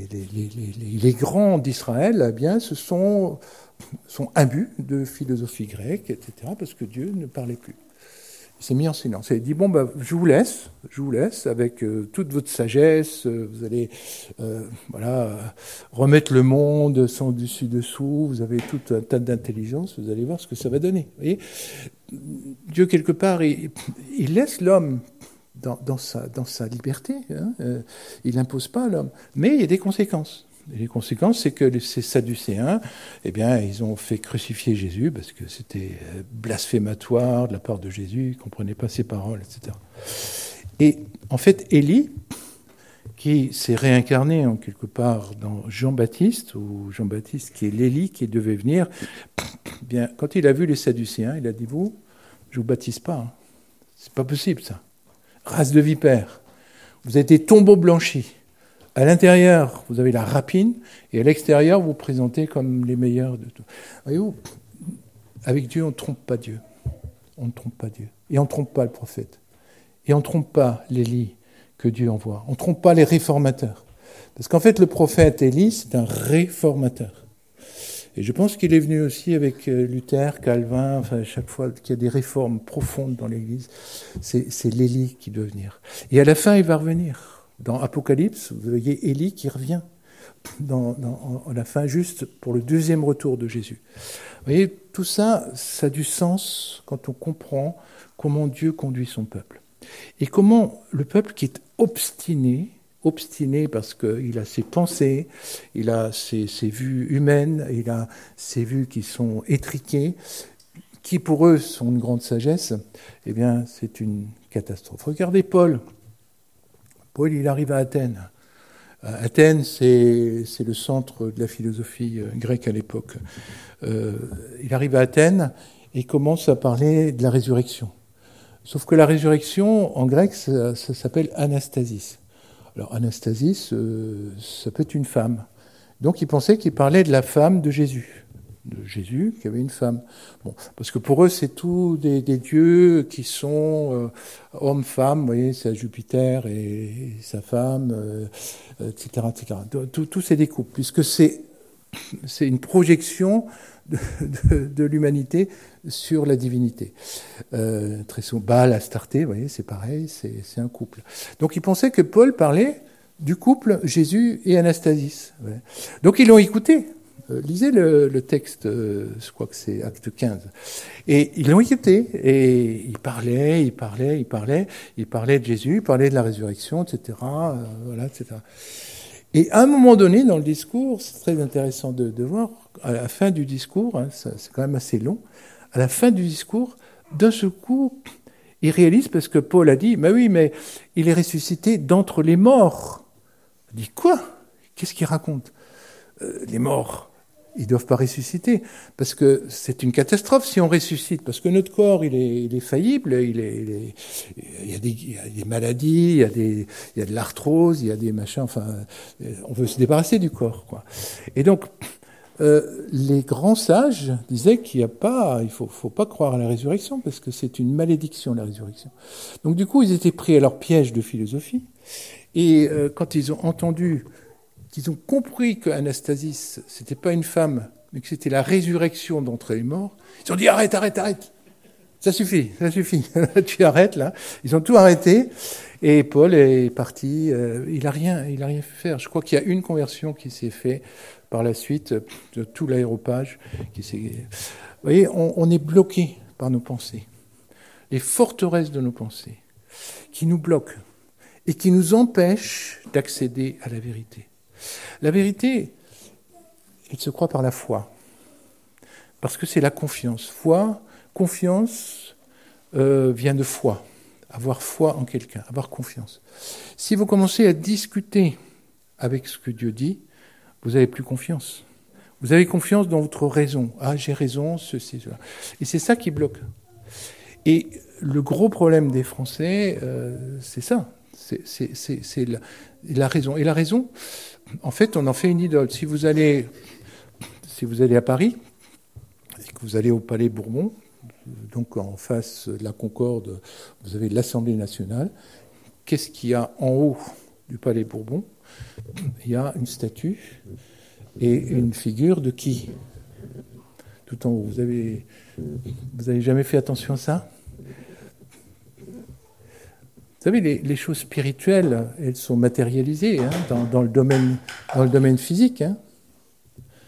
grands d'Israël, eh bien, sont imbus de philosophie grecque, etc., parce que Dieu ne parlait plus. Il s'est mis en silence. Il a dit, bon, je vous laisse avec toute votre sagesse, vous allez remettre le monde sans dessus-dessous, vous avez tout un tas d'intelligence, vous allez voir ce que ça va donner. Vous voyez, Dieu, quelque part, il laisse l'homme dans sa liberté, hein, il n'impose pas à l'homme, mais il y a des conséquences. Et les conséquences, c'est que ces Sadducéens, ils ont fait crucifier Jésus parce que c'était blasphématoire de la part de Jésus, ils ne comprenaient pas ses paroles, etc. Et en fait, Élie, qui s'est réincarné en quelque part dans Jean-Baptiste, ou Jean-Baptiste qui est l'Élie qui devait venir, bien, quand il a vu les Sadducéens, il a dit, vous, je ne vous baptise pas, hein. C'est pas possible ça. Race de vipères, vous êtes des tombeaux blanchis. À l'intérieur, vous avez la rapine, et à l'extérieur, vous vous présentez comme les meilleurs de tout. Voyez-vous, avec Dieu, on ne trompe pas Dieu. On ne trompe pas Dieu. Et on ne trompe pas le prophète. Et on ne trompe pas l'Élie que Dieu envoie. On ne trompe pas les réformateurs. Parce qu'en fait, le prophète Élie, c'est un réformateur. Et je pense qu'il est venu aussi avec Luther, Calvin, enfin, chaque fois qu'il y a des réformes profondes dans l'Église, c'est l'Élie qui doit venir. Et à la fin, il va revenir. Dans Apocalypse, vous voyez Élie qui revient à la fin, juste pour le deuxième retour de Jésus. Vous voyez, tout ça, ça a du sens quand on comprend comment Dieu conduit son peuple. Et comment le peuple qui est obstiné parce qu'il a ses pensées, il a ses vues humaines, il a ses vues qui sont étriquées, qui pour eux sont une grande sagesse, c'est une catastrophe. Regardez Paul. Paul, il arrive à Athènes. Athènes, c'est le centre de la philosophie grecque à l'époque. Il arrive à Athènes et commence à parler de la résurrection. Sauf que la résurrection, en grec, ça s'appelle anastasis. Alors, anastasis, ça peut être une femme. Donc, il pensait qu'il parlait de la femme de Jésus qui avait une femme. Bon, parce que pour eux, c'est tous des dieux qui sont hommes-femmes, vous voyez, c'est Jupiter et sa femme, etc., etc. Tout c'est des couples, puisque c'est une projection de l'humanité sur la divinité. Très souvent, Baal, Astarté, vous voyez, c'est pareil, c'est un couple. Donc ils pensaient que Paul parlait du couple Jésus et Anastasis. Ouais. Donc ils l'ont écouté. Lisez le texte, je crois que c'est Acte 15. Et ils l'ont écouté, et il parlait de Jésus, il parlait de la résurrection, etc. Etc. Et à un moment donné, dans le discours, c'est très intéressant de voir, à la fin du discours, hein, c'est quand même assez long, à la fin du discours, d'un seul coup, il réalise, parce que Paul a dit, oui, mais il est ressuscité d'entre les morts. Il dit, quoi ? Qu'est-ce qu'il raconte ? Les morts, ils ne doivent pas ressusciter, parce que c'est une catastrophe si on ressuscite, parce que notre corps, il est faillible, il y a des maladies, il y a de l'arthrose, il y a des machins, enfin, on veut se débarrasser du corps, quoi. Et donc, les grands sages disaient il faut pas croire à la résurrection, parce que c'est une malédiction, la résurrection. Donc du coup, ils étaient pris à leur piège de philosophie, et quand ils ont entendu, qu'ils ont compris que Anastasis, c'était pas une femme, mais que c'était la résurrection d'entre les morts, ils ont dit arrête, ça suffit, tu arrêtes là. Ils ont tout arrêté, et Paul est parti, il a rien fait faire. Je crois qu'il y a une conversion qui s'est faite par la suite de tout l'aéropage. Vous voyez, on est bloqué par nos pensées, les forteresses de nos pensées, qui nous bloquent et qui nous empêchent d'accéder à la vérité. La vérité, elle se croit par la foi, parce que c'est la confiance. Confiance vient de foi, avoir foi en quelqu'un, avoir confiance. Si vous commencez à discuter avec ce que Dieu dit, vous n'avez plus confiance. Vous avez confiance dans votre raison. Ah, j'ai raison, ceci, cela. Et c'est ça qui bloque. Et le gros problème des Français, c'est ça. C'est la raison. Et la raison, en fait, on en fait une idole. Si vous allez à Paris, et que vous allez au Palais Bourbon, donc en face de la Concorde, vous avez l'Assemblée nationale. Qu'est-ce qu'il y a en haut du Palais Bourbon ? Il y a une statue et une figure de qui ? Tout en haut. Vous avez jamais fait attention à ça ? savez, les choses spirituelles, elles sont matérialisées hein, dans le domaine physique. Hein. Non ?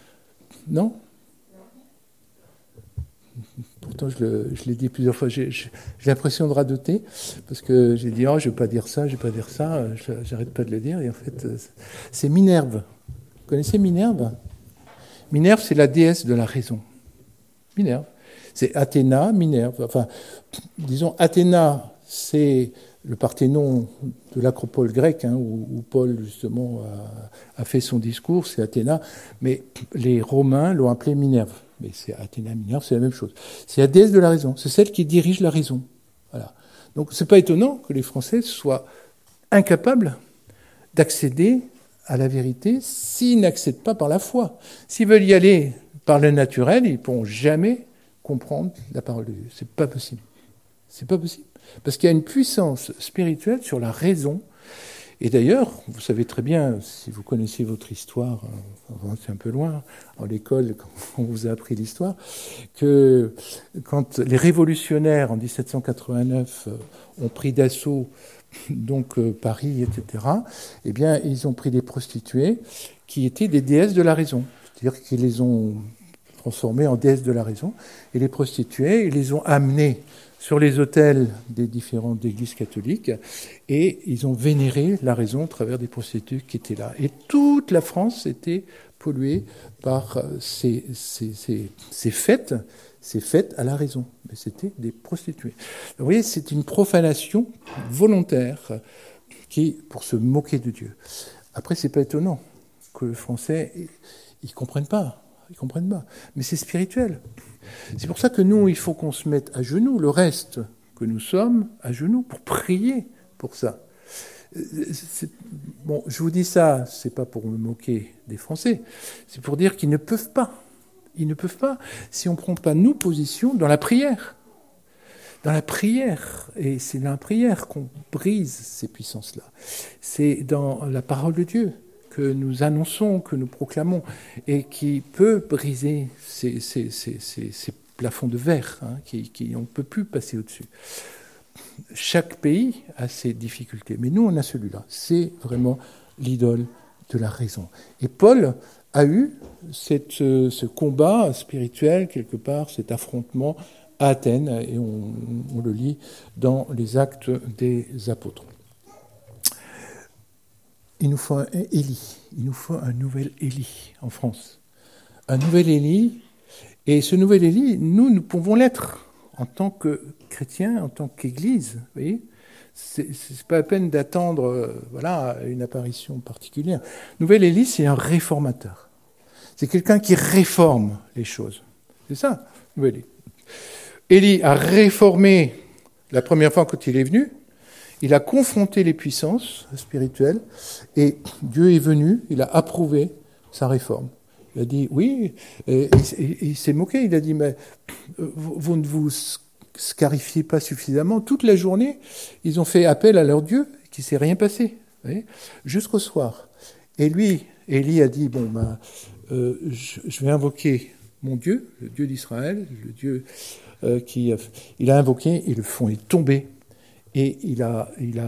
Pourtant, je l'ai dit plusieurs fois. J'ai l'impression de radoter parce que j'ai dit « Oh, je ne vais pas dire ça, j'arrête pas de le dire. » Et en fait, c'est Minerve. Vous connaissez Minerve ? Minerve, c'est la déesse de la raison. Minerve. C'est Athéna, Minerve. Enfin, disons, Athéna, c'est le Parthénon de l'acropole grecque, hein, où Paul, justement, a fait son discours, c'est Athéna. Mais les Romains l'ont appelée Minerve. Mais c'est Athéna, Minerve, c'est la même chose. C'est la déesse de la raison. C'est celle qui dirige la raison. Voilà. Donc, c'est pas étonnant que les Français soient incapables d'accéder à la vérité s'ils n'accèdent pas par la foi. S'ils veulent y aller par le naturel, ils ne pourront jamais comprendre la parole de Dieu. C'est pas possible. C'est pas possible. Parce qu'il y a une puissance spirituelle sur la raison. Et d'ailleurs, vous savez très bien, si vous connaissez votre histoire, c'est un peu loin, à l'école, quand on vous a appris l'histoire, que quand les révolutionnaires, en 1789, ont pris d'assaut donc Paris, etc., eh bien, ils ont pris des prostituées qui étaient des déesses de la raison. C'est-à-dire qu'ils les ont transformées en déesses de la raison. Et les prostituées, ils les ont amenées sur les autels des différentes églises catholiques, et ils ont vénéré la raison à travers des prostituées qui étaient là. Et toute la France était polluée par ces fêtes à la raison. Mais c'était des prostituées. Vous voyez, c'est une profanation volontaire pour se moquer de Dieu. Après, c'est pas étonnant que les Français, ils comprennent pas. Ils comprennent pas. Mais c'est spirituel. C'est pour ça que nous, il faut qu'on se mette à genoux, le reste que nous sommes, à genoux, pour prier pour ça. Bon, je vous dis ça, c'est pas pour me moquer des Français, c'est pour dire qu'ils ne peuvent pas. Ils ne peuvent pas si on ne prend pas nos positions dans la prière. Dans la prière, et c'est dans la prière qu'on brise ces puissances-là. C'est dans la parole de Dieu que nous annonçons, que nous proclamons, et qui peut briser ces plafonds de verre, hein, on ne peut plus passer au-dessus. Chaque pays a ses difficultés, mais nous, on a celui-là. C'est vraiment l'idole de la raison. Et Paul a eu ce combat spirituel, quelque part, cet affrontement à Athènes, et on le lit dans les Actes des Apôtres. Il nous faut un Élie, il nous faut un nouvel Élie en France. Un nouvel Élie, et ce nouvel Élie, nous pouvons l'être en tant que chrétiens, en tant qu'Église. Vous voyez, c'est pas la peine d'attendre une apparition particulière. Nouvel Élie, c'est un réformateur. C'est quelqu'un qui réforme les choses. C'est ça, nouvel Élie. Élie a réformé la première fois quand il est venu. Il a confronté les puissances spirituelles et Dieu est venu, il a approuvé sa réforme. Il a dit oui, et il s'est moqué, il a dit mais vous ne vous scarifiez pas suffisamment. Toute la journée, ils ont fait appel à leur Dieu, qui ne s'est rien passé, jusqu'au soir. Et lui, Élie a dit je vais invoquer mon Dieu, le Dieu d'Israël, le Dieu il a invoqué et le fond est tombé. Et il a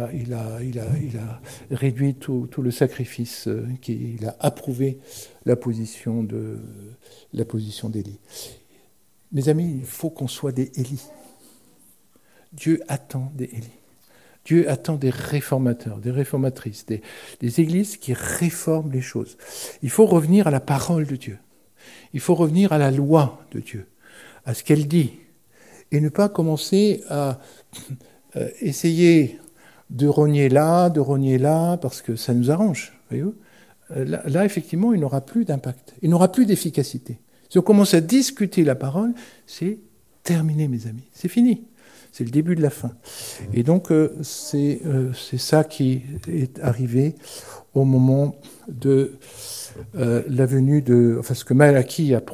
réduit tout le sacrifice, il a approuvé la position d'Élie. Mes amis, il faut qu'on soit des Élie. Dieu attend des Élie. Dieu attend des réformateurs, des réformatrices, des églises qui réforment les choses. Il faut revenir à la parole de Dieu. Il faut revenir à la loi de Dieu, à ce qu'elle dit, et ne pas commencer à essayer de rogner là, parce que ça nous arrange. Voyez-vous ? Là, effectivement, il n'aura plus d'impact. Il n'aura plus d'efficacité. Si on commence à discuter la parole, c'est terminé, mes amis. C'est fini. C'est le début de la fin. Et donc, c'est ça qui est arrivé au moment de la venue ce que Malachie a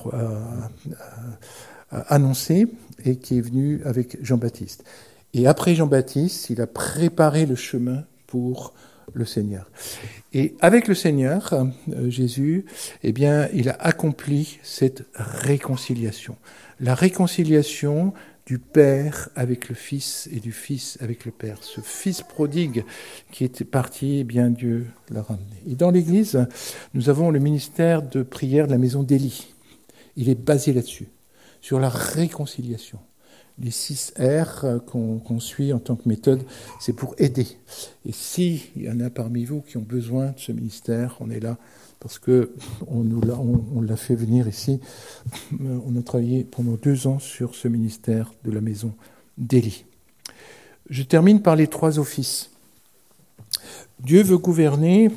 annoncé et qui est venu avec Jean-Baptiste. Et après Jean-Baptiste, il a préparé le chemin pour le Seigneur. Et avec le Seigneur, Jésus, eh bien, il a accompli cette réconciliation. La réconciliation du Père avec le Fils et du Fils avec le Père. Ce Fils prodigue qui était parti, eh bien Dieu l'a ramené. Et dans l'Église, nous avons le ministère de prière de la maison d'Élie. Il est basé là-dessus, sur la réconciliation. Les 6 R qu'on suit en tant que méthode, c'est pour aider. Et s'il y en a parmi vous qui ont besoin de ce ministère, on est là parce qu'on l'a fait venir ici. On a travaillé pendant 2 ans sur ce ministère de la maison d'Élie. Je termine par les 3 offices. Dieu veut gouverner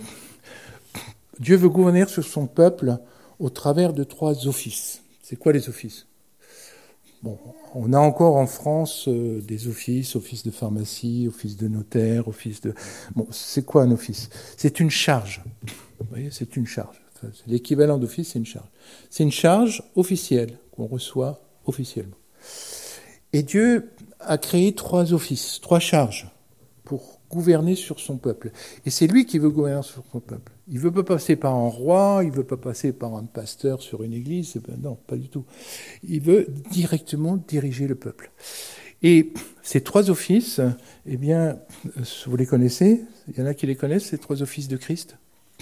sur son peuple au travers de 3 offices. C'est quoi les offices ? Bon, on a encore en France des office de pharmacie, office de notaire, office de... Bon, c'est quoi un office ? C'est une charge. Vous voyez, c'est une charge. Enfin, c'est l'équivalent d'office, c'est une charge. C'est une charge officielle qu'on reçoit officiellement. Et Dieu a créé 3 offices, 3 charges pour gouverner sur son peuple. Et c'est lui qui veut gouverner sur son peuple. Il ne veut pas passer par un roi, il ne veut pas passer par un pasteur sur une église, non, pas du tout. Il veut directement diriger le peuple. Et ces 3 offices, eh bien, vous les connaissez ? Il y en a qui les connaissent, ces 3 offices de Christ ?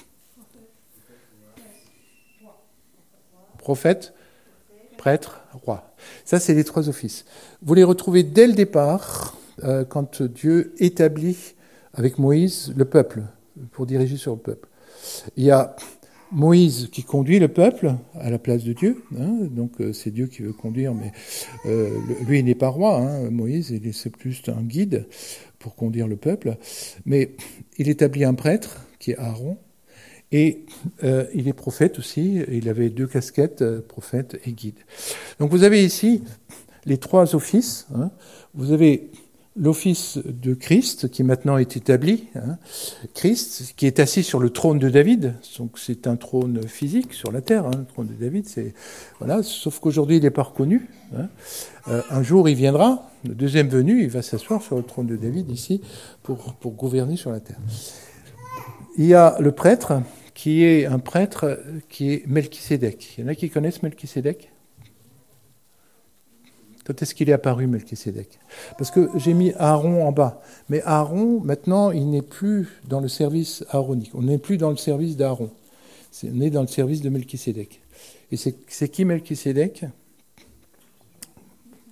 Prophète, prêtre, roi. Ça, c'est les 3 offices. Vous les retrouvez dès le départ, quand Dieu établit avec Moïse le peuple, pour diriger sur le peuple. Il y a Moïse qui conduit le peuple à la place de Dieu, donc c'est Dieu qui veut conduire, mais lui il n'est pas roi, Moïse c'est plus un guide pour conduire le peuple, mais il établit un prêtre qui est Aaron, et il est prophète aussi, il avait 2 casquettes, prophète et guide. Donc vous avez ici les 3 offices, vous avez l'office de Christ, qui maintenant est établi, Christ, qui est assis sur le trône de David, donc c'est un trône physique sur la terre, le trône de David, voilà, sauf qu'aujourd'hui il n'est pas reconnu. Un jour il viendra, le deuxième venu, il va s'asseoir sur le trône de David ici pour gouverner sur la terre. Il y a le prêtre, qui est un prêtre qui est Melchisédek. Il y en a qui connaissent Melchisédek ? Quand est-ce qu'il est apparu, Melchisédek ? Parce que j'ai mis Aaron en bas. Mais Aaron, maintenant, il n'est plus dans le service aaronique. On n'est plus dans le service d'Aaron. On est dans le service de Melchisédek. Et c'est qui Melchisédek ? Pardon ?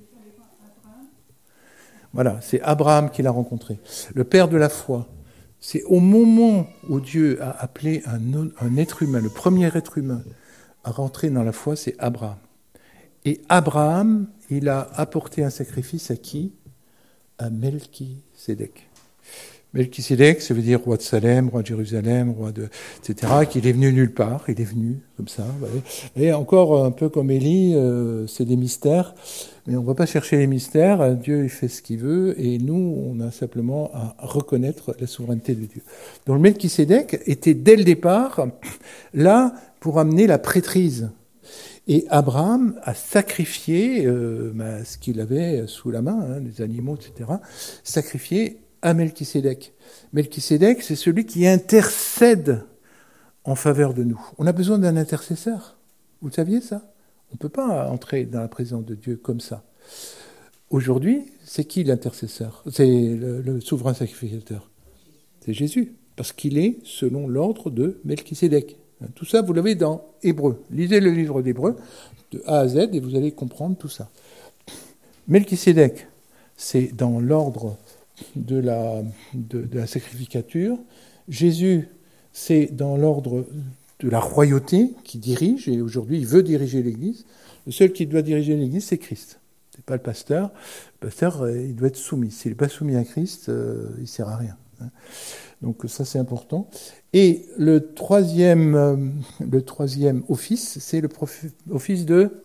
Voilà, c'est Abraham qui l'a rencontré. Le père de la foi. C'est au moment où Dieu a appelé un être humain, le premier être humain, à rentrer dans la foi, c'est Abraham. Et Abraham, il a apporté un sacrifice à qui ? À Melchisédek. Melchisédek, ça veut dire roi de Salem, roi de Jérusalem, roi de... etc., qu'il est venu nulle part, il est venu comme ça. Et encore un peu comme Élie, c'est des mystères, mais on ne va pas chercher les mystères, Dieu il fait ce qu'il veut, et nous, on a simplement à reconnaître la souveraineté de Dieu. Donc Melchisédek était dès le départ là pour amener la prêtrise. Et Abraham a sacrifié ce qu'il avait sous la main, les animaux, etc., sacrifié à Melchisédek. Melchisédek, c'est celui qui intercède en faveur de nous. On a besoin d'un intercesseur. Vous le saviez, ça ? On ne peut pas entrer dans la présence de Dieu comme ça. Aujourd'hui, c'est qui l'intercesseur ? C'est le souverain sacrificateur. C'est Jésus, parce qu'il est selon l'ordre de Melchisédek. Tout ça, vous l'avez dans Hébreux. Lisez le livre d'Hébreux, de A à Z, et vous allez comprendre tout ça. Melchisédek, c'est dans l'ordre de la sacrificature. Jésus, c'est dans l'ordre de la royauté qui dirige, et aujourd'hui, il veut diriger l'Église. Le seul qui doit diriger l'Église, c'est Christ. Ce n'est pas le pasteur. Le pasteur, il doit être soumis. S'il n'est pas soumis à Christ, il ne sert à rien. Donc ça, c'est important. Et le troisième office, c'est office de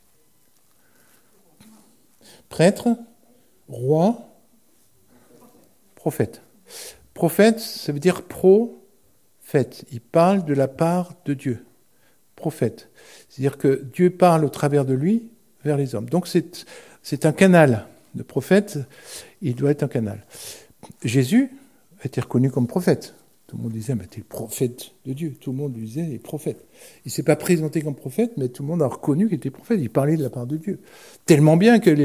prêtre, roi, prophète. Prophète, ça veut dire prophète. Il parle de la part de Dieu. Prophète. C'est-à-dire que Dieu parle au travers de lui vers les hommes. Donc c'est un canal. Le prophète, il doit être un canal. Jésus a été reconnu comme prophète. Tout le monde disait, mais t'es le prophète de Dieu. Tout le monde lui disait, il est prophète. Il ne s'est pas présenté comme prophète, mais tout le monde a reconnu qu'il était prophète. Il parlait de la part de Dieu. Tellement bien que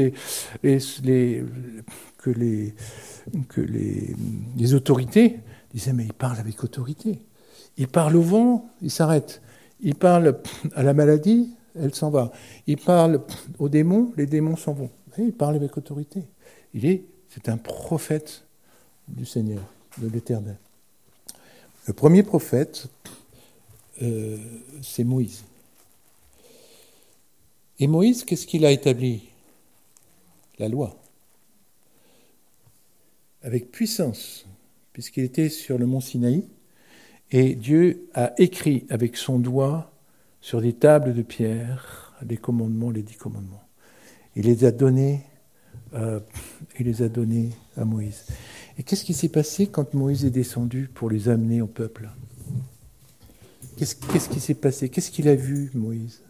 les autorités disaient, mais il parle avec autorité. Il parle au vent, il s'arrête. Il parle à la maladie, elle s'en va. Il parle aux démons, les démons s'en vont. Et il parle avec autorité. C'est un prophète du Seigneur, de l'Éternel. Le premier prophète, c'est Moïse. Et Moïse, qu'est-ce qu'il a établi? La loi. Avec puissance, puisqu'il était sur le mont Sinaï, et Dieu a écrit avec son doigt sur des tables de pierre les commandements, les 10 commandements. Il les a donnés à Moïse. Et qu'est-ce qui s'est passé quand Moïse est descendu pour les amener au peuple? Qu'est-ce qui s'est passé? Qu'est-ce qu'il a vu, Moïse?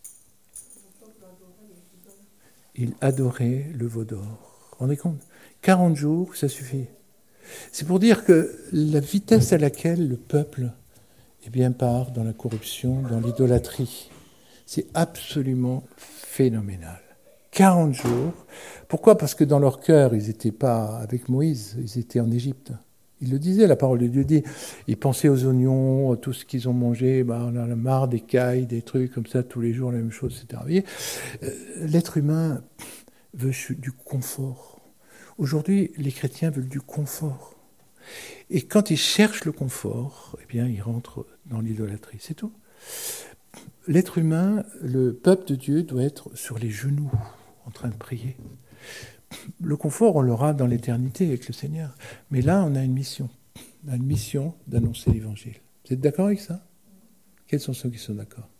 Il adorait le veau d'or. Vous vous rendez compte? 40 jours, ça suffit. C'est pour dire que la vitesse à laquelle le peuple part dans la corruption, dans l'idolâtrie, c'est absolument phénoménal. 40 jours. Pourquoi? Parce que dans leur cœur, ils n'étaient pas avec Moïse, ils étaient en Égypte. Ils le disaient, la parole de Dieu dit. Ils pensaient aux oignons, tout ce qu'ils ont mangé, on en a marre des cailles, des trucs comme ça, tous les jours, la même chose, etc. Vous voyez, l'être humain veut du confort. Aujourd'hui, les chrétiens veulent du confort. Et quand ils cherchent le confort, ils rentrent dans l'idolâtrie, c'est tout. L'être humain, le peuple de Dieu doit être sur les genoux, en train de prier. Le confort, on l'aura dans l'éternité avec le Seigneur. Mais là, on a une mission. On a une mission d'annoncer l'Évangile. Vous êtes d'accord avec ça? Quels sont ceux qui sont d'accord?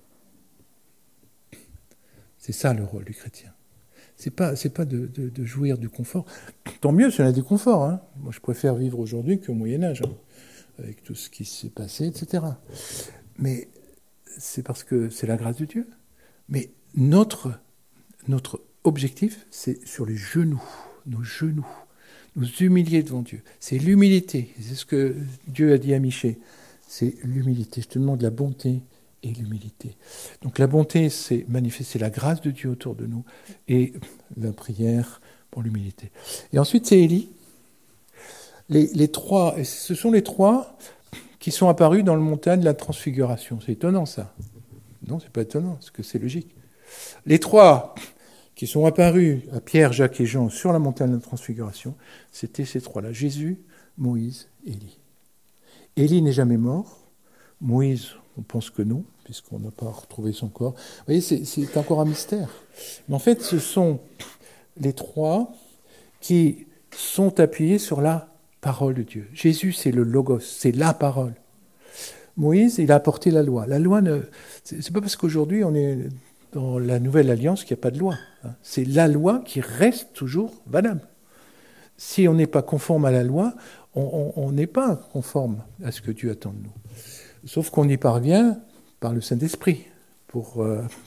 C'est ça le rôle du chrétien. C'est pas de jouir du confort. Tant mieux si on a du confort. Hein. Moi, je préfère vivre aujourd'hui qu'au Moyen-Âge, avec tout ce qui s'est passé, etc. Mais c'est parce que c'est la grâce de Dieu. Mais notre objectif, c'est sur les genoux, nos genoux, nous humilier devant Dieu. C'est l'humilité. C'est ce que Dieu a dit à Michée. C'est l'humilité. Je te demande la bonté et l'humilité. Donc la bonté, c'est manifester la grâce de Dieu autour de nous et la prière pour l'humilité. Et ensuite, c'est Élie. Les trois, ce sont les trois qui sont apparus dans le montagne de la transfiguration. C'est étonnant, ça. Non, c'est pas étonnant, parce que c'est logique. Les trois qui sont apparus à Pierre, Jacques et Jean sur la montagne de la transfiguration, c'était ces trois-là, Jésus, Moïse, Élie. Élie n'est jamais mort. Moïse, on pense que non, puisqu'on n'a pas retrouvé son corps. Vous voyez, c'est encore un mystère. Mais en fait, ce sont les trois qui sont appuyés sur la parole de Dieu. Jésus, c'est le logos, c'est la parole. Moïse, il a apporté la loi. La loi, c'est pas parce qu'aujourd'hui on est dans la nouvelle alliance qu'il n'y a pas de loi. C'est la loi qui reste toujours valable. Si on n'est pas conforme à la loi, on n'est pas conforme à ce que Dieu attend de nous. Sauf qu'on y parvient par le Saint-Esprit pour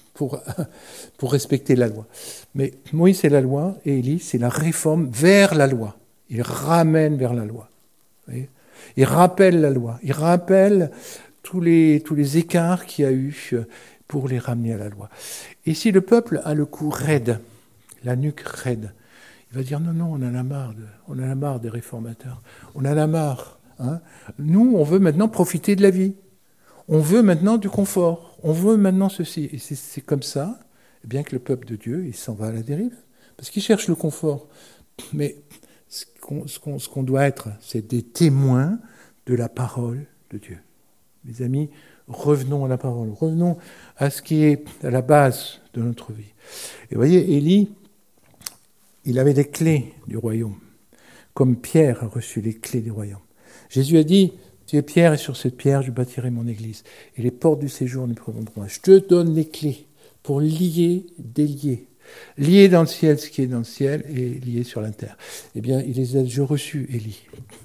respecter la loi. Mais Moïse, c'est la loi, et Élie, c'est la réforme vers la loi. Il ramène vers la loi. Vous voyez ? Il rappelle la loi. Il rappelle tous les écarts qu'il y a eu pour les ramener à la loi. Et si le peuple a le cou raide, la nuque raide, il va dire non, on en a marre des réformateurs. On en a marre. Hein. Nous, on veut maintenant profiter de la vie. On veut maintenant du confort. On veut maintenant ceci. Et c'est comme ça, bien que le peuple de Dieu, il s'en va à la dérive. Parce qu'il cherche le confort. Mais ce qu'on doit être, c'est des témoins de la parole de Dieu. Mes amis, revenons à la parole. Revenons à ce qui est à la base de notre vie. Et vous voyez, Élie, il avait les clés du royaume. Comme Pierre a reçu les clés du royaume. Jésus a dit, tu es Pierre et sur cette pierre je bâtirai mon église. Et les portes du séjour ne prévaudront pas. Je te donne les clés pour lier, délier. Lier dans le ciel ce qui est dans le ciel et lier sur la terre. Eh bien, il les a reçus, Élie.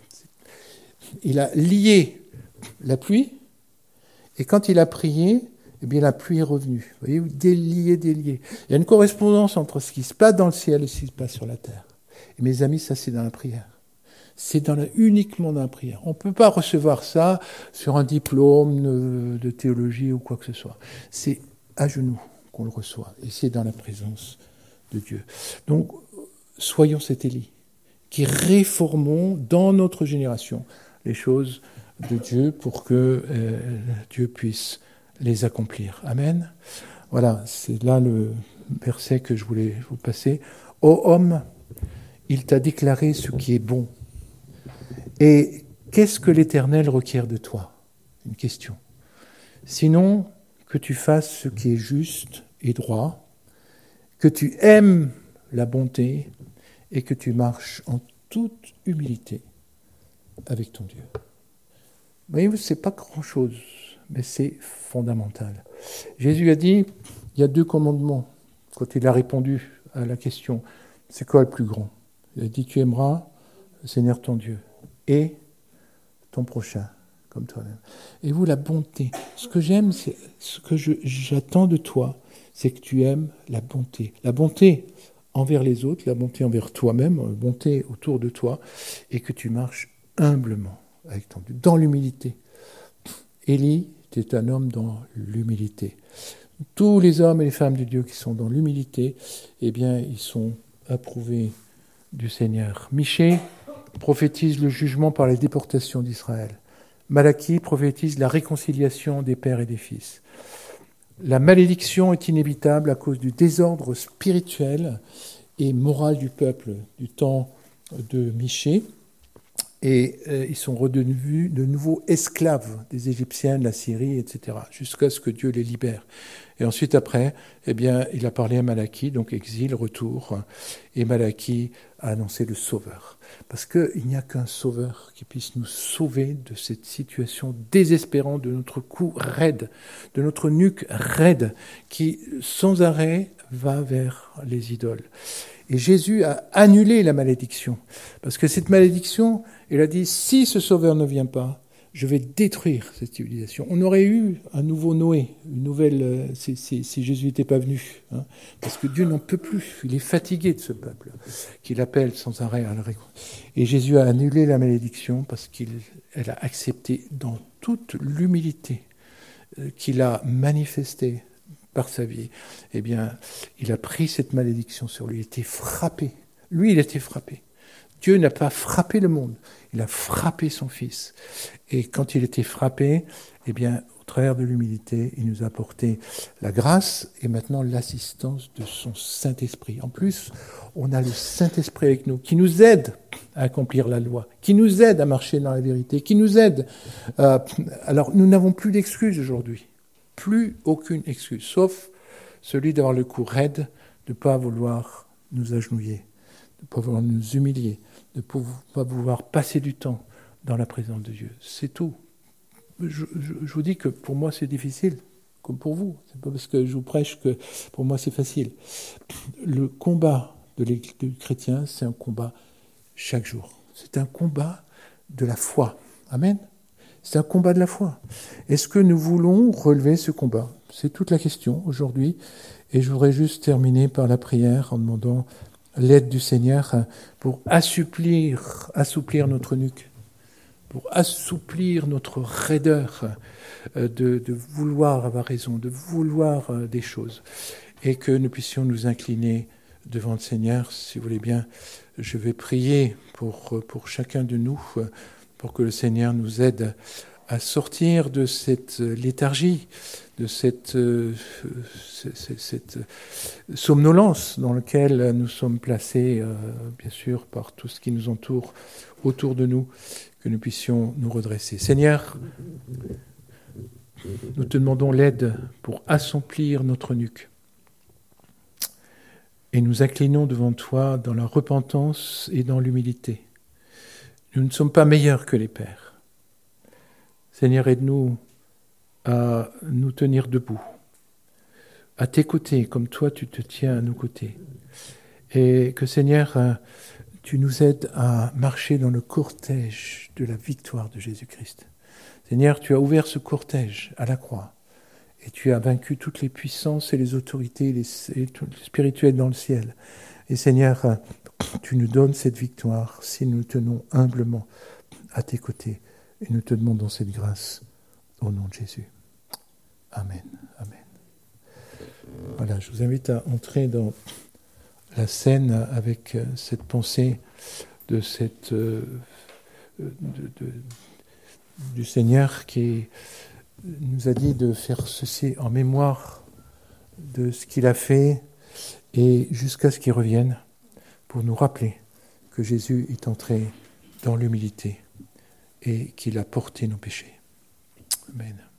Il a lié la pluie et quand il a prié, eh bien la pluie est revenue. Vous voyez, délier. Il y a une correspondance entre ce qui se passe dans le ciel et ce qui se passe sur la terre. Et mes amis, ça c'est dans la prière. C'est uniquement dans la prière. On ne peut pas recevoir ça sur un diplôme de théologie ou quoi que ce soit. C'est à genoux qu'on le reçoit, et c'est dans la présence de Dieu. Donc, soyons cet Élie, qui réformons dans notre génération les choses de Dieu pour que Dieu puisse les accomplir. Amen. Voilà, c'est là le verset que je voulais vous passer. « Ô homme, il t'a déclaré ce qui est bon. Et qu'est-ce que l'Éternel requiert de toi ?» Une question. « Sinon, que tu fasses ce qui est juste et droit, que tu aimes la bonté et que tu marches en toute humilité avec ton Dieu. » Voyez-vous, ce n'est pas grand-chose, mais c'est fondamental. Jésus a dit, il y a 2 commandements. Quand il a répondu à la question, c'est quoi le plus grand ? Il a dit, tu aimeras le Seigneur ton Dieu et ton prochain comme toi-même. Et vous, la bonté. Ce que j'aime, c'est ce que j'attends de toi, c'est que tu aimes la bonté. La bonté envers les autres, la bonté envers toi-même, la bonté autour de toi, et que tu marches humblement avec ton Dieu, dans l'humilité. Élie était un homme dans l'humilité. Tous les hommes et les femmes de Dieu qui sont dans l'humilité, eh bien, ils sont approuvés du Seigneur. Michée prophétise le jugement par la déportation d'Israël. Malachie prophétise la réconciliation des pères et des fils. La malédiction est inévitable à cause du désordre spirituel et moral du peuple du temps de Michée. Et ils sont redevenus de nouveau esclaves des Égyptiens, de la Syrie, etc., jusqu'à ce que Dieu les libère. Et ensuite, après, eh bien, il a parlé à Malachie, donc exil, retour, et Malachie a annoncé le Sauveur. Parce qu'il n'y a qu'un Sauveur qui puisse nous sauver de cette situation désespérante, de notre cou raide, de notre nuque raide, qui, sans arrêt, va vers les idoles. Et Jésus a annulé la malédiction. Parce que cette malédiction, il a dit, si ce Sauveur ne vient pas, je vais détruire cette civilisation. On aurait eu un nouveau Noé, une nouvelle, si Jésus n'était pas venu. Hein, parce que Dieu n'en peut plus. Il est fatigué de ce peuple qu'il appelle sans arrêt à la réconciliation. Et Jésus a annulé la malédiction parce qu'elle a accepté dans toute l'humilité qu'il a manifestée par sa vie. Eh bien, il a pris cette malédiction sur lui. Il était frappé. Lui, il était frappé. Dieu n'a pas frappé le monde, il a frappé son Fils. Et quand il était frappé, eh bien, au travers de l'humilité, il nous a apporté la grâce et maintenant l'assistance de son Saint-Esprit. En plus, on a le Saint-Esprit avec nous, qui nous aide à accomplir la loi, qui nous aide à marcher dans la vérité, qui nous aide. Alors, nous n'avons plus d'excuses aujourd'hui. Plus aucune excuse, sauf celui d'avoir le cou raide, de ne pas vouloir nous agenouiller, de ne pas vouloir nous humilier, de ne pas vouloir passer du temps dans la présence de Dieu. C'est tout. Je vous dis que pour moi c'est difficile, comme pour vous. C'est pas parce que je vous prêche que pour moi c'est facile. Le combat du chrétien, c'est un combat chaque jour. C'est un combat de la foi. Amen. C'est un combat de la foi. Est-ce que nous voulons relever ce combat ? C'est toute la question aujourd'hui. Et je voudrais juste terminer par la prière en demandant l'aide du Seigneur pour assouplir notre nuque, pour assouplir notre raideur de vouloir avoir raison, de vouloir des choses, et que nous puissions nous incliner devant le Seigneur. Si vous voulez bien, je vais prier pour chacun de nous, pour que le Seigneur nous aide à sortir de cette léthargie, de cette somnolence dans laquelle nous sommes placés, bien sûr, par tout ce qui nous entoure autour de nous, que nous puissions nous redresser. Seigneur, nous te demandons l'aide pour assouplir notre nuque. Et nous inclinons devant toi dans la repentance et dans l'humilité. Nous ne sommes pas meilleurs que les pères. Seigneur, aide-nous à nous tenir debout, à tes côtés, comme toi tu te tiens à nos côtés. Et que, Seigneur, tu nous aides à marcher dans le cortège de la victoire de Jésus-Christ. Seigneur, tu as ouvert ce cortège à la croix et tu as vaincu toutes les puissances et les autorités spirituelles dans le ciel. Et Seigneur, tu nous donnes cette victoire si nous tenons humblement à tes côtés. Et nous te demandons cette grâce au nom de Jésus. Amen. Amen. Voilà, je vous invite à entrer dans la scène avec cette pensée de du Seigneur qui nous a dit de faire ceci en mémoire de ce qu'il a fait et jusqu'à ce qu'il revienne pour nous rappeler que Jésus est entré dans l'humilité et qu'il a porté nos péchés. Amen.